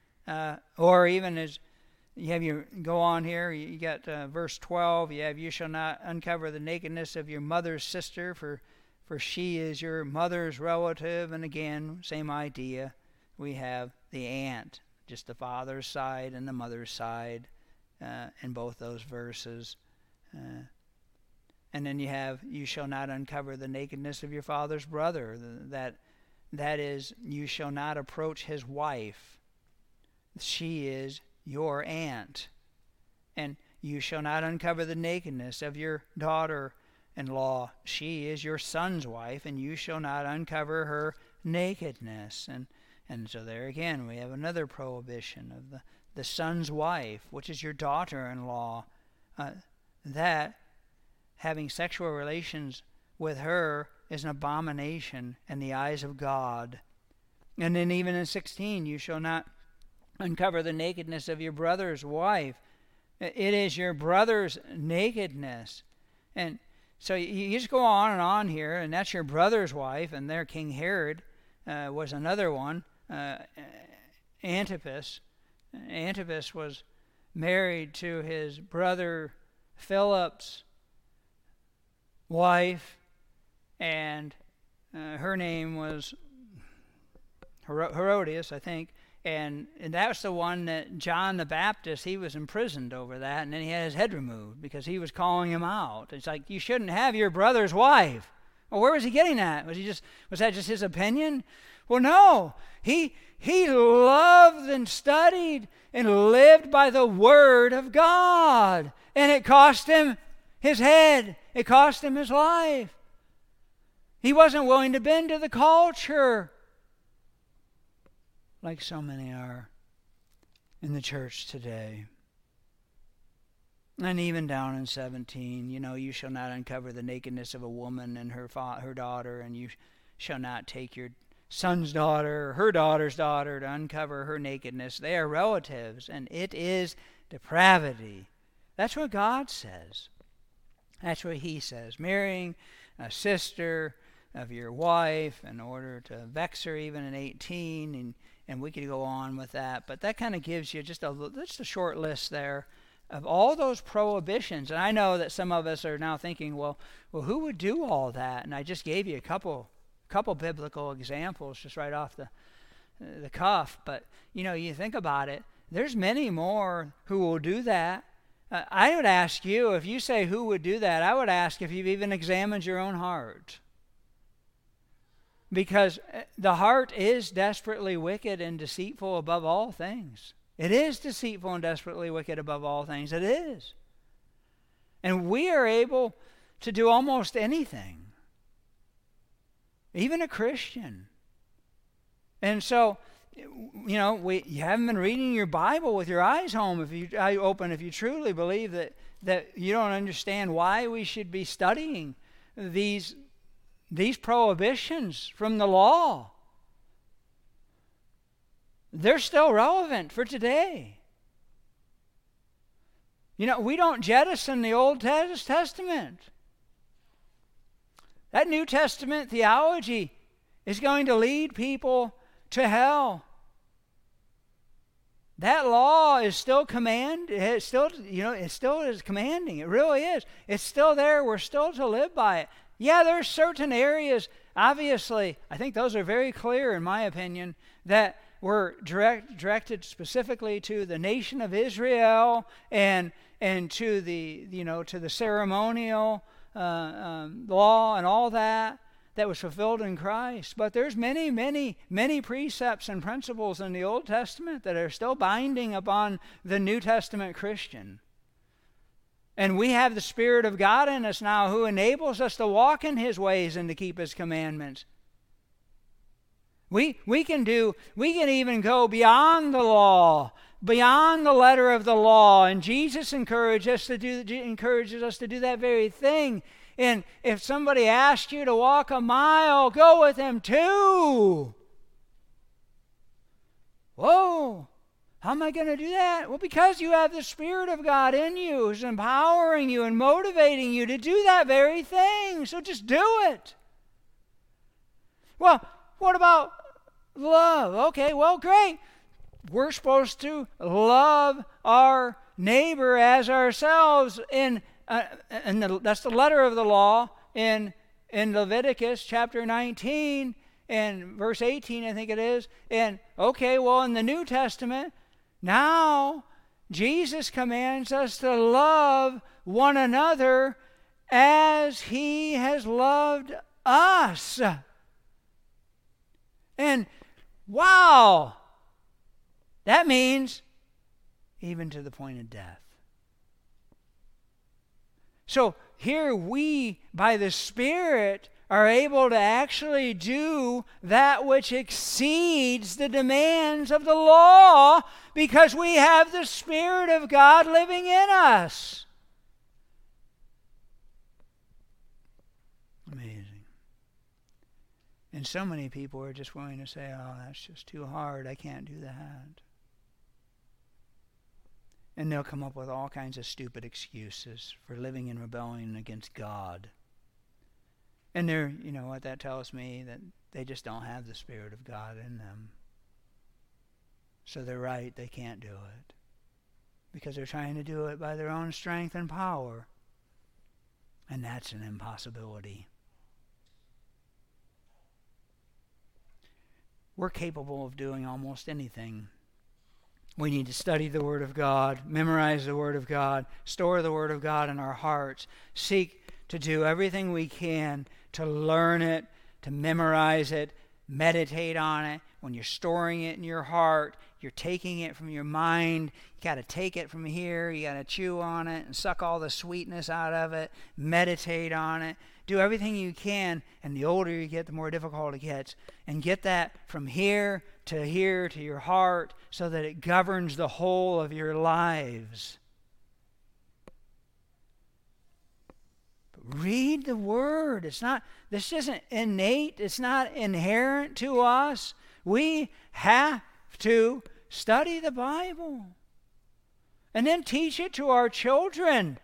Or even as you have your, go on here, you got verse 12, you have, you shall not uncover the nakedness of your mother's sister, for she is your mother's relative. And again, same idea. We have the aunt, just the father's side and the mother's side in both those verses. And then you have, you shall not uncover the nakedness of your father's brother. That is, you shall not approach his wife. She is your aunt. And you shall not uncover the nakedness of your daughter-in-law. She is your son's wife, and you shall not uncover her nakedness. And so there again, we have another prohibition of the son's wife, which is your daughter-in-law. That having sexual relations with her is an abomination in the eyes of God. And then even in 16, you shall not uncover the nakedness of your brother's wife. It is your brother's nakedness. And so you just go on and on here, and that's your brother's wife, and there King Herod was another one, Antipas. Antipas was married to his brother Philip's wife, and her name was Herodias, I think. And that was the one that John the Baptist, he was imprisoned over that, and then he had his head removed because he was calling him out. It's like, you shouldn't have your brother's wife. Well, where was he getting that? Was that just his opinion? Well, no. He loved and studied and lived by the Word of God. And it cost him his head. It cost him his life. He wasn't willing to bend to the culture, like so many are in the church today. And even down in 17, you shall not uncover the nakedness of a woman and her daughter, and you shall not take your son's daughter or her daughter's daughter to uncover her nakedness. They are relatives, and it is depravity. That's what God says. That's what he says. Marrying a sister of your wife in order to vex her, even in 18, and we could go on with that. But that kind of gives you just a short list there of all those prohibitions. And I know that some of us are now thinking, well, who would do all that? And I just gave you a couple biblical examples just right off the cuff. But, you think about it, there's many more who will do that. I would ask you, if you say who would do that, I would ask if you've even examined your own heart. Because the heart is desperately wicked and deceitful above all things. It is deceitful and desperately wicked above all things. It is. And we are able to do almost anything. Even a Christian. And so, you haven't been reading your Bible with your eyes open if you truly believe that you don't understand why we should be studying these prohibitions from the law. They're still relevant for today. We don't jettison the Old Testament. That New Testament theology is going to lead people to hell. that law is still it's still, it still is commanding. It really is. It's still there. We're still to live by it. Yeah, there's certain areas, obviously, I think those are very clear in my opinion, that were directed specifically to the nation of Israel and to the, to the ceremonial law and all that was fulfilled in Christ. But there's many, many, many precepts and principles in the Old Testament that are still binding upon the New Testament Christian. And we have the Spirit of God in us now who enables us to walk in His ways and to keep His commandments. We can even go beyond the law, beyond the letter of the law, and Jesus encourages us to do that very thing. And if somebody asked you to walk a mile, go with them too. Whoa, how am I going to do that? Well, because you have the Spirit of God in you who's empowering you and motivating you to do that very thing. So just do it. Well, what about love? Okay, well, great. We're supposed to love our neighbor as ourselves that's the letter of the law in Leviticus chapter 19 and verse 18, I think it is. And okay, well, in the New Testament, now Jesus commands us to love one another as He has loved us. And wow, that means even to the point of death. So here we, by the Spirit, are able to actually do that which exceeds the demands of the law because we have the Spirit of God living in us. Amazing. And so many people are just willing to say, oh, that's just too hard. I can't do that. And they'll come up with all kinds of stupid excuses for living in rebellion against God. And they're, what that tells me, that they just don't have the Spirit of God in them. So they're right, they can't do it. Because they're trying to do it by their own strength and power. And that's an impossibility. We're capable of doing almost anything. We need to study the Word of God, memorize the Word of God, store the Word of God in our hearts, seek to do everything we can to learn it, to memorize it, meditate on it. When you're storing it in your heart, you're taking it from your mind. You got to take it from here. You got to chew on it and suck all the sweetness out of it. Meditate on it. Do everything you can, and the older you get, the more difficult it gets. And get that from here to your heart so that it governs the whole of your lives. But read the Word. This isn't innate. It's not inherent to us. We have to study the Bible and then teach it to our children.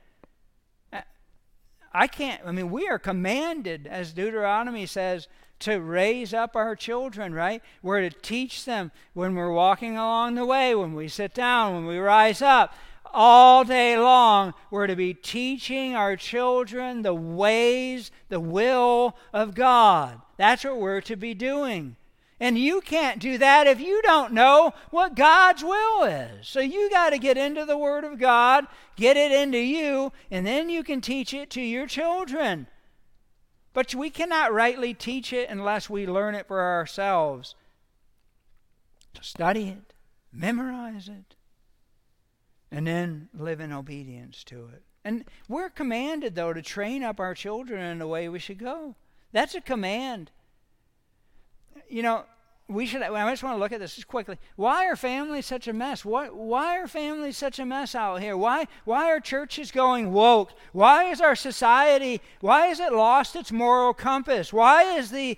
We are commanded, as Deuteronomy says, to raise up our children, right? We're to teach them when we're walking along the way, when we sit down, when we rise up. All day long, we're to be teaching our children the ways, the will of God. That's what we're to be doing. And you can't do that if you don't know what God's will is. So you got to get into the Word of God, get it into you, and then you can teach it to your children. But we cannot rightly teach it unless we learn it for ourselves. To study it, memorize it, and then live in obedience to it. And we're commanded, though, to train up our children in the way we should go. That's a command. I just want to look at this just quickly. Why are families such a mess? Why are families such a mess out here? Why are churches going woke? Why is our society, why has it lost its moral compass? Why is the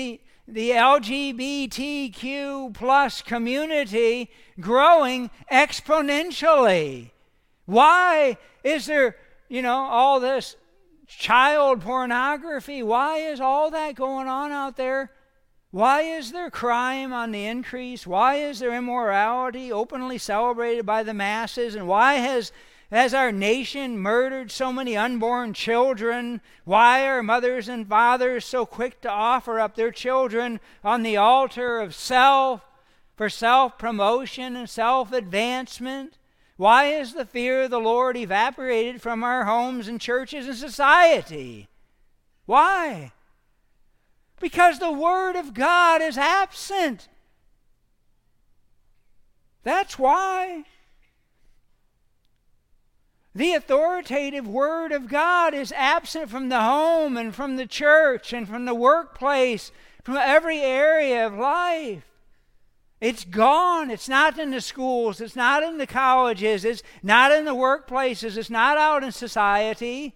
LGBTQ plus community growing exponentially? Why is there, all this child pornography? Why is all that going on out there? Why is there crime on the increase? Why is there immorality openly celebrated by the masses? And why has our nation murdered so many unborn children? Why are mothers and fathers so quick to offer up their children on the altar of self for self-promotion and self-advancement? Why is the fear of the Lord evaporated from our homes and churches and society? Why? Because the Word of God is absent. That's why. The authoritative Word of God is absent from the home and from the church and from the workplace, from every area of life. It's gone. It's not in the schools. It's not in the colleges. It's not in the workplaces. It's not out in society.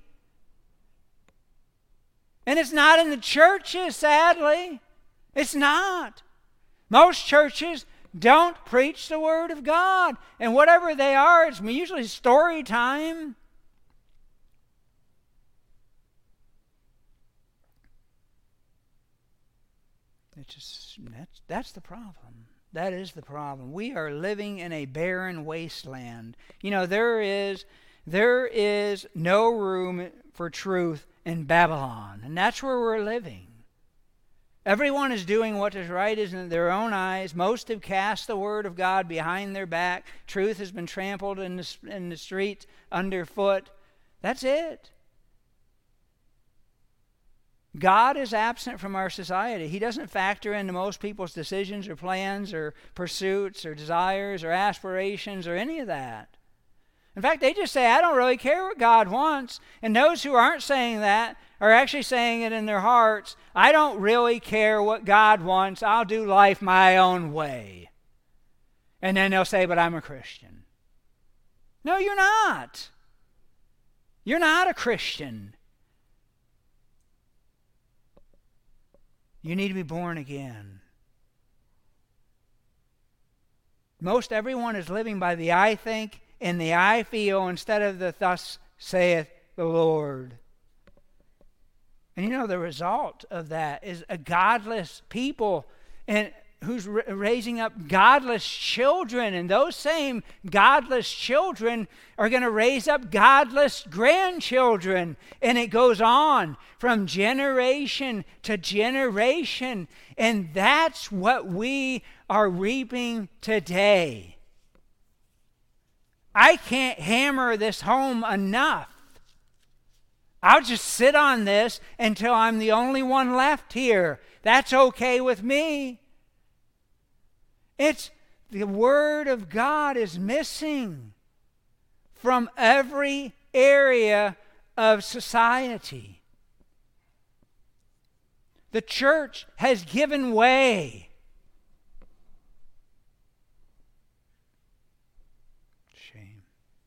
And it's not in the churches, sadly. It's not. Most churches don't preach the Word of God. And whatever they are, it's usually story time. That's the problem. That is the problem. We are living in a barren wasteland. You know, there is no room for truth in Babylon, and that's where we're living. Everyone is doing what is right in their own eyes. Most have cast the Word of God behind their back. Truth has been trampled in the street underfoot. That's it. God is absent from our society. He doesn't factor into most people's decisions or plans or pursuits or desires or aspirations or any of that. In fact, they just say, I don't really care what God wants. And those who aren't saying that are actually saying it in their hearts. I don't really care what God wants. I'll do life my own way. And then they'll say, but I'm a Christian. No, you're not. You're not a Christian. You need to be born again. Most everyone is living by the I think and the I feel instead of the thus saith the Lord. And you know, the result of that is a godless people and who's raising up godless children. And those same godless children are going to raise up godless grandchildren. And it goes on from generation to generation. And that's what we are reaping today. I can't hammer this home enough. I'll just sit on this until I'm the only one left here. That's okay with me. It's the Word of God is missing from every area of society. The church has given way. Shame.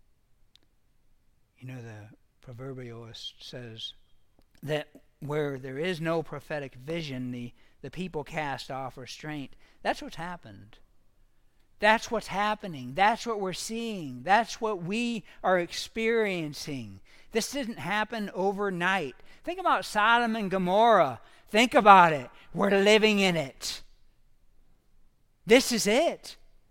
You know, the proverbialist says that where there is no prophetic vision, the people cast off restraint. That's what's happened. That's what's happening. That's what we're seeing. That's what we are experiencing. This didn't happen overnight. Think about Sodom and Gomorrah. Think about it. We're living in it. This is it.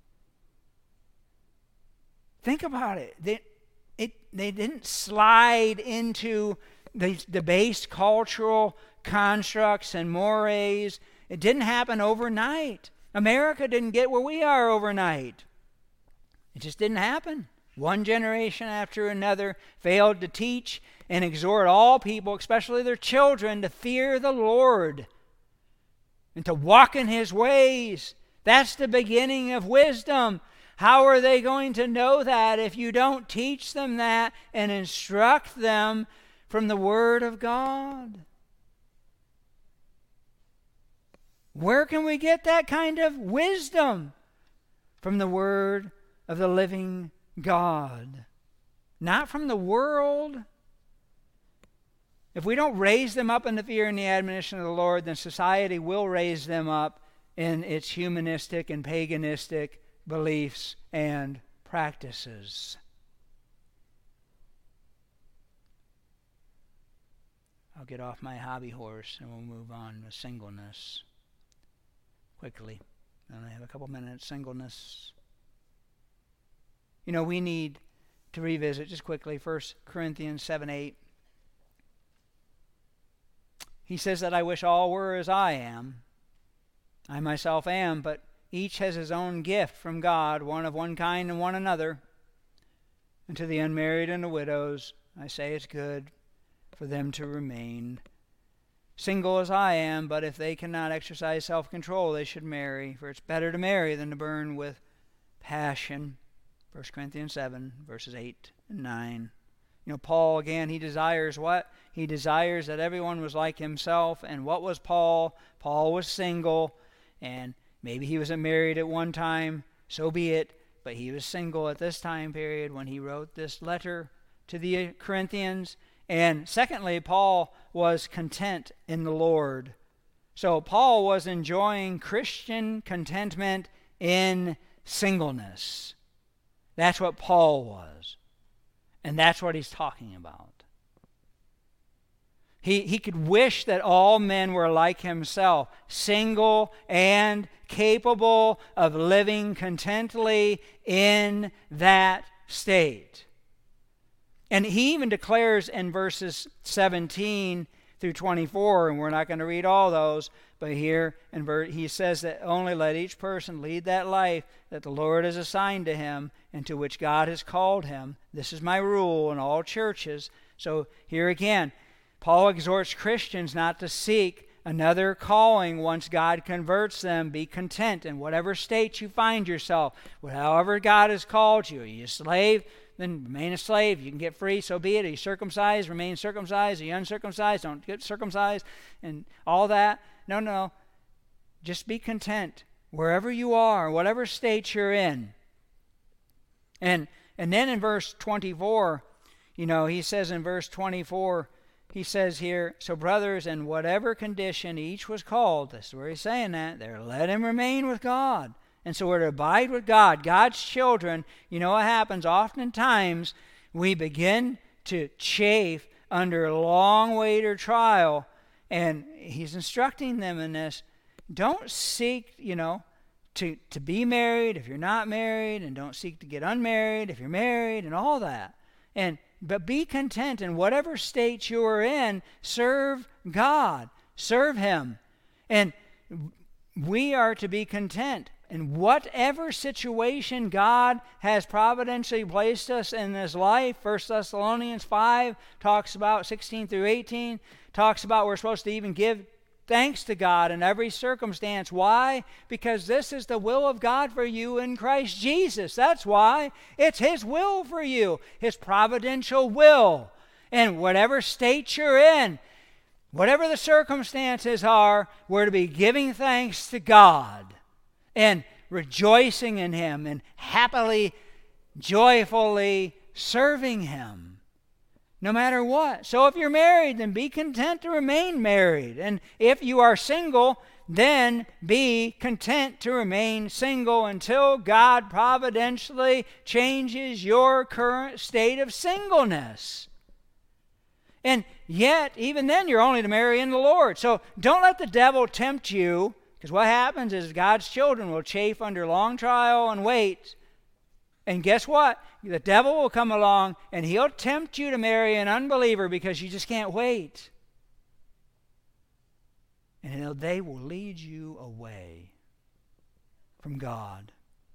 Think about it. They didn't slide into the base cultural constructs and mores. It didn't happen overnight. America didn't get where we are overnight. It just didn't happen. One generation after another failed to teach and exhort all people, especially their children, to fear the Lord and to walk in His ways. That's the beginning of wisdom. How are they going to know that if you don't teach them that and instruct them from the Word of God? Where can we get that kind of wisdom? From the Word of the living God. Not from the world. If we don't raise them up in the fear and the admonition of the Lord, then society will raise them up in its humanistic and paganistic beliefs and practices. I'll get off my hobby horse and we'll move on to singleness. quickly. I only have a couple minutes. Singleness. You know, we need to revisit just quickly 1 Corinthians 7:8. He says that I wish all were as I am. I myself am, but each has his own gift from God, one of one kind and one another. And to the unmarried and the widows, I say it's good for them to remain single as I am, but if they cannot exercise self-control, they should marry, for it's better to marry than to burn with passion. 1 Corinthians 7, verses 8 and 9. You know, Paul, again, he desires what? He desires that everyone was like himself. And what was Paul? Paul was single, and maybe he wasn't married at one time, so be it, but he was single at this time period when he wrote this letter to the Corinthians. And secondly, Paul was content in the Lord. So Paul was enjoying Christian contentment in singleness. That's what Paul was. And that's what he's talking about. He could wish that all men were like himself, single and capable of living contently in that state. And he even declares in verses 17 through 24, and we're not going to read all those, but here he says that only let each person lead that life that the Lord has assigned to him and to which God has called him. This is my rule in all churches. So here again, Paul exhorts Christians not to seek another calling once God converts them. Be content in whatever state you find yourself. However God has called you. Are you a slave? Then remain a slave. You can get free, so be it. Are you circumcised? Remain circumcised. Are you uncircumcised? Don't get circumcised. And all that. No. Just be content wherever you are, whatever state you're in. And then in verse 24, he says in verse 24, he says here, so brothers, in whatever condition each was called, this is where he's saying that, there let him remain with God. And so we're to abide with God, God's children. You know what happens? Oftentimes we begin to chafe under a long wait or trial, and he's instructing them in this. Don't seek, to be married if you're not married, and don't seek to get unmarried if you're married, and all that. But be content in whatever state you are in. Serve God. Serve Him. And we are to be content in whatever situation God has providentially placed us in this life. 1 Thessalonians 5 talks about 16 through 18, talks about we're supposed to even give thanks to God in every circumstance. Why? Because this is the will of God for you in Christ Jesus. That's why. It's His will for you, His providential will. And whatever state you're in, whatever the circumstances are, we're to be giving thanks to God and rejoicing in Him and happily, joyfully serving Him. No matter what. So if you're married, then be content to remain married. And if you are single, then be content to remain single until God providentially changes your current state of singleness. And yet, even then, you're only to marry in the Lord. So don't let the devil tempt you, because what happens is God's children will chafe under long trial and wait. And guess what? The devil will come along and he'll tempt you to marry an unbeliever because you just can't wait. And they will lead you away from God.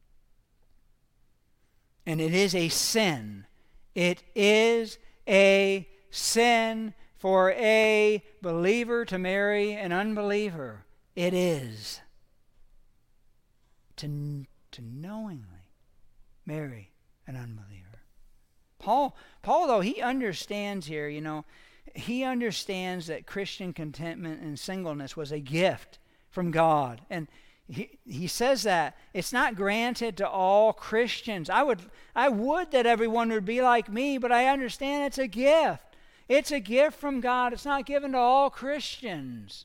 And it is a sin. It is a sin for a believer to marry an unbeliever. It is. To knowingly marry an unbeliever. Paul, though, he understands here, he understands that Christian contentment and singleness was a gift from God. And he says that it's not granted to all Christians. I would that everyone would be like me, but I understand it's a gift. It's a gift from God. It's not given to all Christians.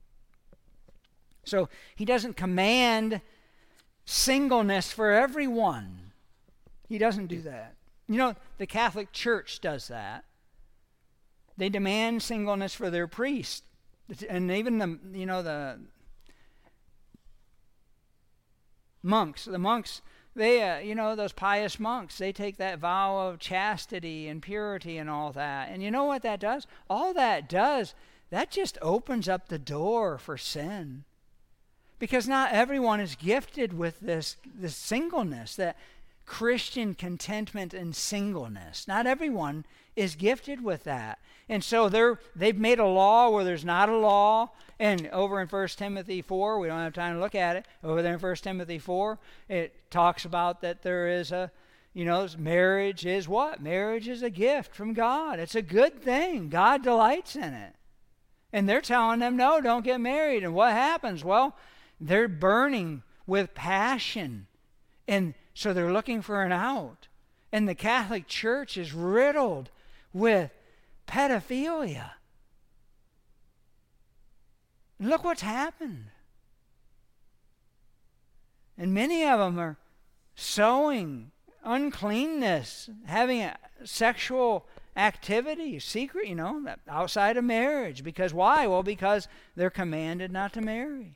So he doesn't command singleness for everyone. He doesn't do that. The Catholic Church does that. They demand singleness for their priest. And even monks. The monks, they, those pious monks, they take that vow of chastity and purity and all that. And you know what that does? All that does, that just opens up the door for sin. Because not everyone is gifted with this singleness, that Christian contentment in singleness. Not everyone is gifted with that. And so they've made a law where there's not a law. And over in 1 Timothy 4, we don't have time to look at it. Over there in 1 Timothy 4, it talks about that there is marriage is what? Marriage is a gift from God. It's a good thing. God delights in it. And they're telling them, no, don't get married. And what happens? Well, they're burning with passion. And so they're looking for an out. And the Catholic Church is riddled with pedophilia. Look what's happened. And many of them are sowing uncleanness, having a sexual activity, secret, outside of marriage. Because why? Well, because they're commanded not to marry.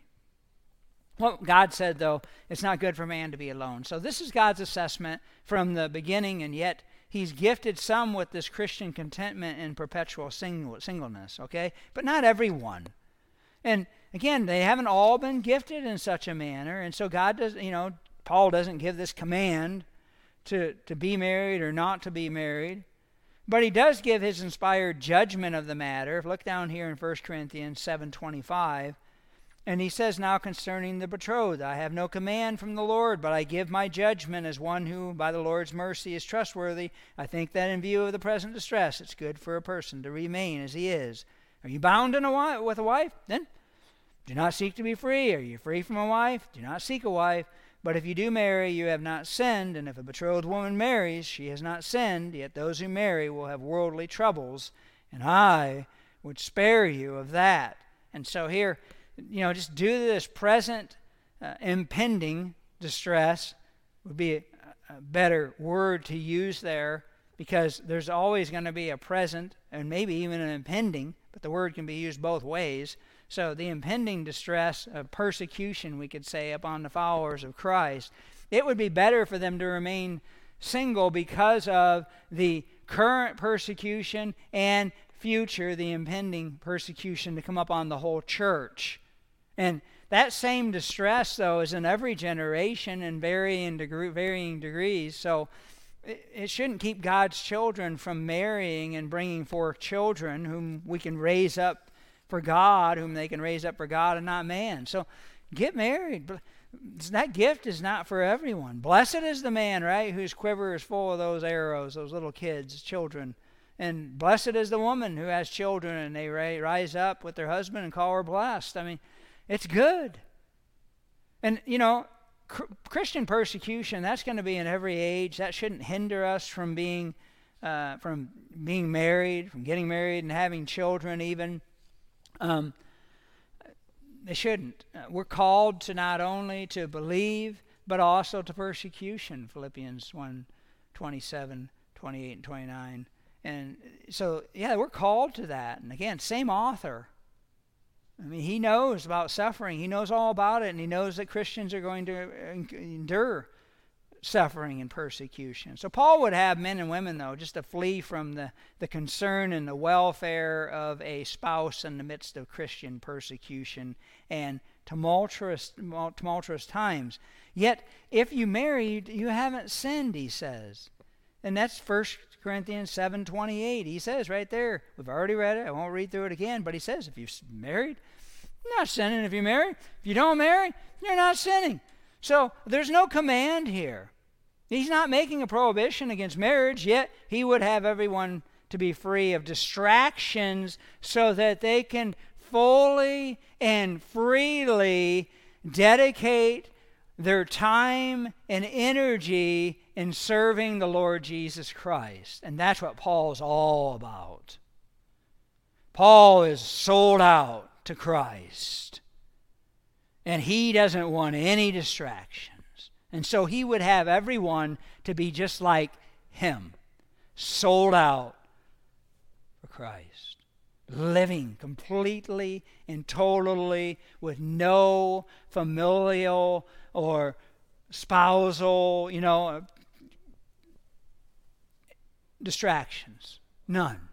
Well, God said, though, it's not good for man to be alone. So this is God's assessment from the beginning, and yet he's gifted some with this Christian contentment and perpetual singleness, okay? But not everyone. And again, they haven't all been gifted in such a manner, and so God does, Paul doesn't give this command to be married or not to be married. But he does give his inspired judgment of the matter. Look down here in 1 Corinthians 7:25. And he says, now concerning the betrothed, I have no command from the Lord, but I give my judgment as one who, by the Lord's mercy, is trustworthy. I think that in view of the present distress, it's good for a person to remain as he is. Are you bound with a wife? Then do not seek to be free. Are you free from a wife? Do not seek a wife. But if you do marry, you have not sinned. And if a betrothed woman marries, she has not sinned. Yet those who marry will have worldly troubles, and I would spare you of that. And so here, just due to this present impending distress would be a better word to use there, because there's always going to be a present and maybe even an impending, but the word can be used both ways. So the impending distress of persecution, we could say, upon the followers of Christ, it would be better for them to remain single because of the current persecution and future, the impending persecution to come upon the whole church. And that same distress, though, is in every generation in varying degrees. So it shouldn't keep God's children from marrying and bringing forth children whom we can raise up for God, whom they can raise up for God and not man. So get married. That gift is not for everyone. Blessed is the man, right, whose quiver is full of those arrows, those little kids, children. And blessed is the woman who has children and they rise up with their husband and call her blessed. I mean, it's good. And, Christian persecution, that's going to be in every age. That shouldn't hinder us from being married, from getting married and having children even. They shouldn't. We're called to not only to believe, but also to persecution, Philippians 1:27, 28, and 29. And so, we're called to that. And again, same author. I mean, he knows about suffering. He knows all about it, and he knows that Christians are going to endure suffering and persecution. So Paul would have men and women, though, just to flee from the concern and the welfare of a spouse in the midst of Christian persecution and tumultuous times. Yet, if you married, you haven't sinned, he says. And that's 1 Corinthians 7:28. He says right there, we've already read it, I won't read through it again, but he says, if you're married, you're not sinning if you marry. If you don't marry, you're not sinning. So there's no command here. He's not making a prohibition against marriage, yet he would have everyone to be free of distractions so that they can fully and freely dedicate their time and energy in serving the Lord Jesus Christ. And that's what Paul's all about. Paul is sold out to Christ. And he doesn't want any distractions. And so he would have everyone to be just like him, sold out for Christ, living completely and totally with no familial or spousal, distractions. None.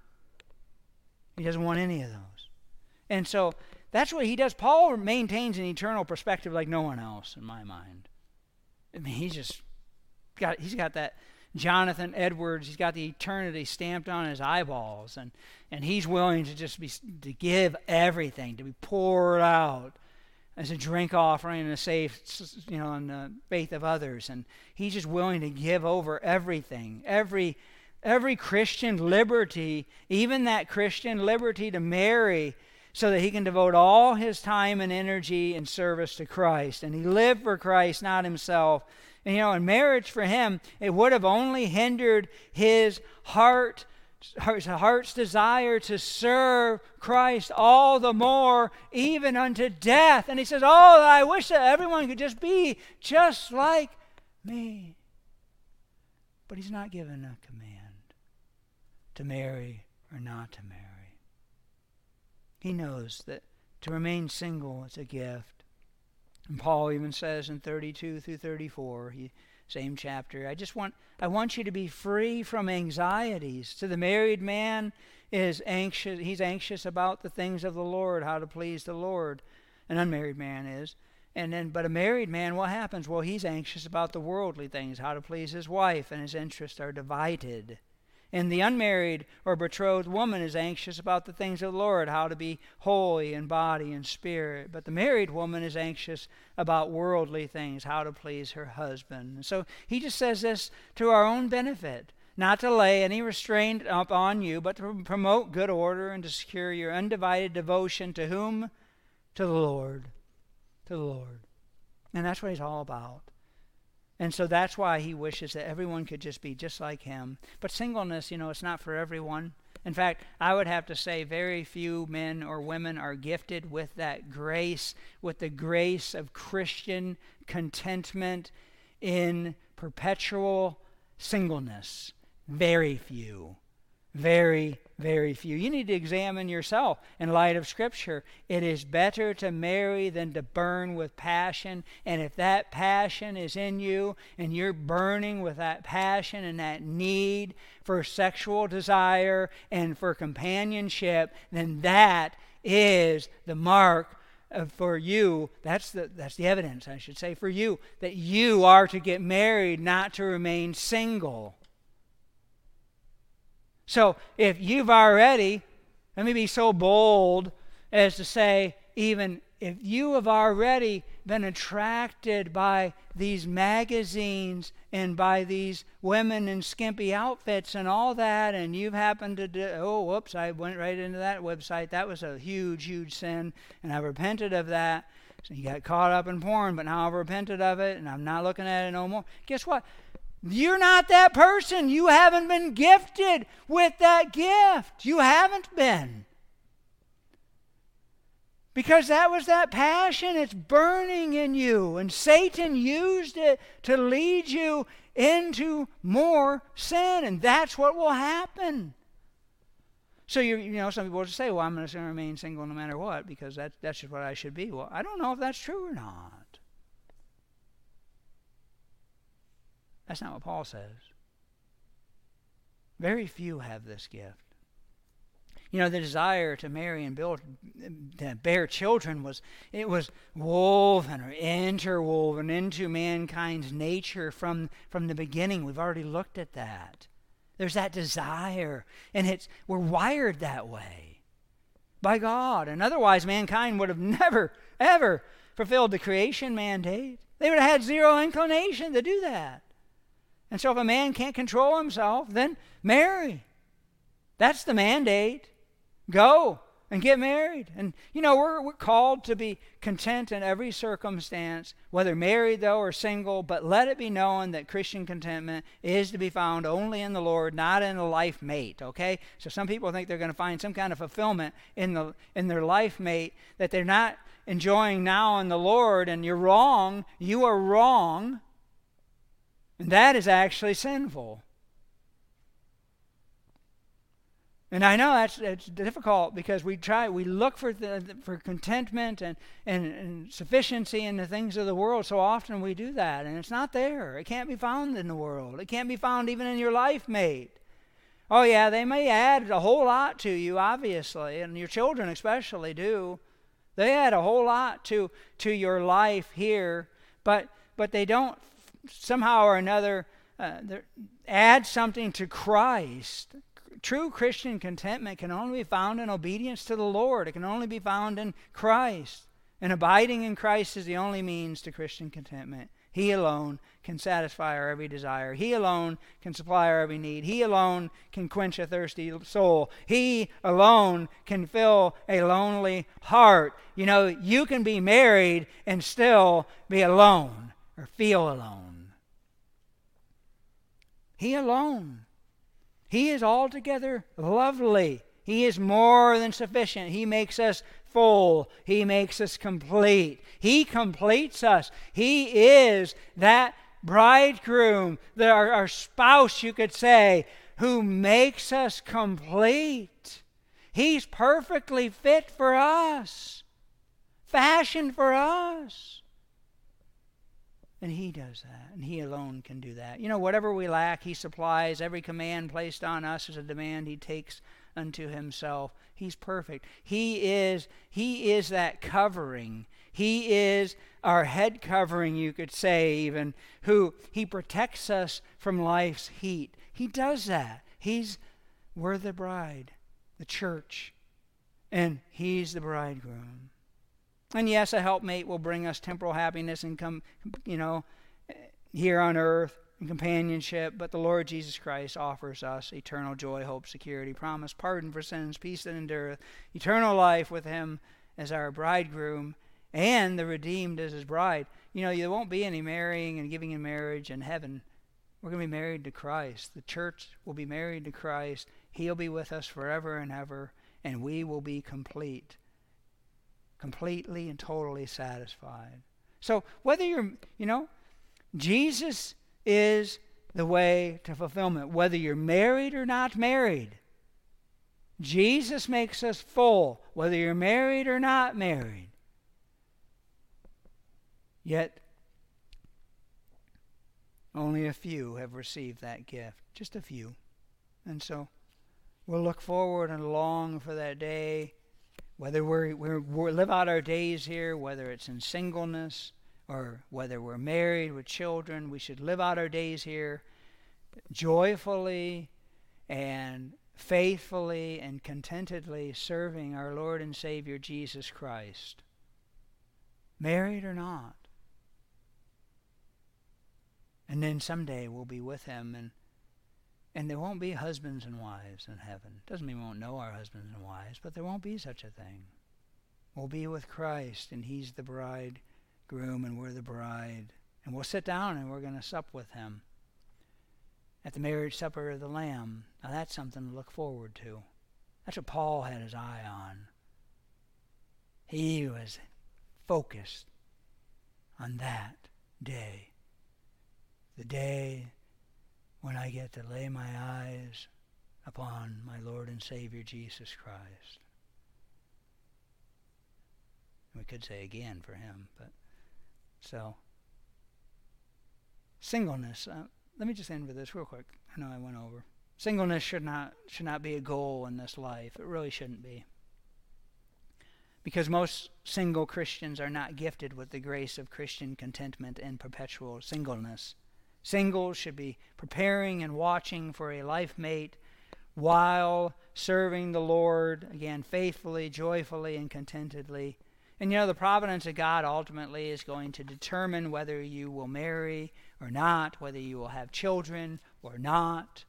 He doesn't want any of those. And so that's what he does. Paul maintains an eternal perspective like no one else in my mind. I mean, he's got that Jonathan Edwards, he's got the eternity stamped on his eyeballs, and he's willing to to give everything, to be poured out as a drink offering and a safe, in the faith of others. And he's just willing to give over everything, every Christian liberty, even that Christian liberty to marry, so that he can devote all his time and energy and service to Christ. And he lived for Christ, not himself. And in marriage for him, it would have only hindered his heart's desire to serve Christ all the more, even unto death. And he says, oh, I wish that everyone could just be just like me. But he's not given a command to marry or not to marry. He knows that to remain single is a gift. And Paul even says in 32 through 34, same chapter, I want you to be free from anxieties. To the married man he's anxious about the things of the Lord, how to please the Lord. An unmarried man is. But a married man, what happens? Well, he's anxious about the worldly things, how to please his wife, and his interests are divided. And the unmarried or betrothed woman is anxious about the things of the Lord, how to be holy in body and spirit. But the married woman is anxious about worldly things, how to please her husband. And so he just says this to our own benefit, not to lay any restraint upon you, but to promote good order and to secure your undivided devotion to whom? To the Lord. To the Lord. And that's what he's all about. And so that's why he wishes that everyone could just be just like him. But singleness, it's not for everyone. In fact, I would have to say very few men or women are gifted with that grace, with the grace of Christian contentment in perpetual singleness. Very few. Very, very few. You need to examine yourself in light of Scripture. It is better to marry than to burn with passion. And if that passion is in you and you're burning with that passion and that need for sexual desire and for companionship, then that is the mark for you. That's the evidence, I should say, for you, that you are to get married, not to remain single. So if you've already, let me be so bold as to say, even if you have already been attracted by these magazines and by these women in skimpy outfits and all that, and you've happened to I went right into that website. That was a huge, huge sin, and I repented of that. So you got caught up in porn, but now I've repented of it, and I'm not looking at it no more. Guess what? You're not that person. You haven't been gifted with that gift. You haven't been. Because that was that passion. It's burning in you. And Satan used it to lead you into more sin. And that's what will happen. So, some people will say, well, I'm going to remain single no matter what, because that's just what I should be. Well, I don't know if that's true or not. That's not what Paul says. Very few have this gift. The desire to marry and to bear children was woven or interwoven into mankind's nature from the beginning. We've already looked at that. There's that desire, and we're wired that way by God. And otherwise, mankind would have never, ever fulfilled the creation mandate. They would have had zero inclination to do that. And so if a man can't control himself, then marry. That's the mandate. Go and get married. And, we're called to be content in every circumstance, whether married, though, or single, but let it be known that Christian contentment is to be found only in the Lord, not in a life mate, okay? So some people think they're going to find some kind of fulfillment in their life mate that they're not enjoying now in the Lord, and you're wrong. You are wrong. And that is actually sinful. And I know it's difficult because we look for contentment and sufficiency in the things of the world. So often we do that, and it's not there. It can't be found in the world. It can't be found even in your life mate. Oh yeah, they may add a whole lot to you, obviously, and your children especially do. They add a whole lot to your life here, but they don't somehow or another add something to Christ. True Christian contentment can only be found in obedience to the Lord. It can only be found in Christ. And abiding in Christ is the only means to Christian contentment. He alone can satisfy our every desire. He alone can supply our every need. He alone can quench a thirsty soul. He alone can fill a lonely heart. You know, you can be married and still be alone or feel alone. He alone. He is altogether lovely. He is more than sufficient. He makes us full. He makes us complete. He completes us. He is that bridegroom, our spouse, you could say, who makes us complete. He's perfectly fit for us, fashioned for us. And He does that, and He alone can do that. You know, whatever we lack, He supplies. Every command placed on us is a demand He takes unto Himself. He's perfect. He is that covering. He is our head covering, you could say even, who He protects us from life's heat. He does that. We're the bride, the church, and He's the bridegroom. And yes, a helpmate will bring us temporal happiness and here on earth and companionship, but the Lord Jesus Christ offers us eternal joy, hope, security, promise, pardon for sins, peace that endureth, eternal life with Him as our bridegroom, and the redeemed as His bride. You know, there won't be any marrying and giving in marriage in heaven. We're going to be married to Christ. The church will be married to Christ. He'll be with us forever and ever, and we will be completely and totally satisfied. So whether Jesus is the way to fulfillment. Whether you're married or not married, Jesus makes us full, whether you're married or not married. Yet, only a few have received that gift. Just a few. And so, we'll look forward and long for that day. Whether we live out our days here, whether it's in singleness or whether we're married with children, we should live out our days here joyfully and faithfully and contentedly serving our Lord and Savior Jesus Christ, married or not. And then someday we'll be with Him, and there won't be husbands and wives in heaven. Doesn't mean we won't know our husbands and wives, but there won't be such a thing. We'll be with Christ, and He's the bridegroom, and we're the bride. And we'll sit down, and we're going to sup with Him at the marriage supper of the Lamb. Now that's something to look forward to. That's what Paul had his eye on. He was focused on that day. The day when I get to lay my eyes upon my Lord and Savior Jesus Christ. We could say again for Him, but so singleness. Let me just end with this real quick. I know I went over. Singleness should not be a goal in this life. It really shouldn't be. Because most single Christians are not gifted with the grace of Christian contentment and perpetual singleness. Singles should be preparing and watching for a life mate while serving the Lord, again, faithfully, joyfully, and contentedly. And the providence of God ultimately is going to determine whether you will marry or not, whether you will have children or not.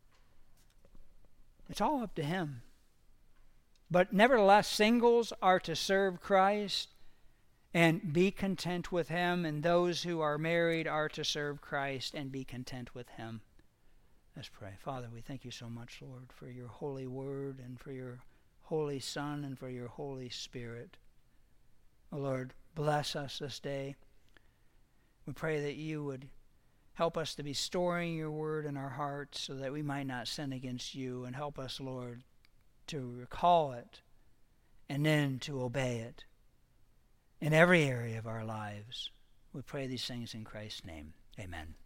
It's all up to Him. But nevertheless, singles are to serve Christ and be content with Him, and those who are married are to serve Christ and be content with Him. Let's pray. Father, we thank You so much, Lord, for Your holy word and for Your Holy Son and for Your Holy Spirit. Oh Lord, bless us this day. We pray that You would help us to be storing Your word in our hearts so that we might not sin against You, and help us, Lord, to recall it, and then to obey it in every area of our lives. We pray these things in Christ's name. Amen.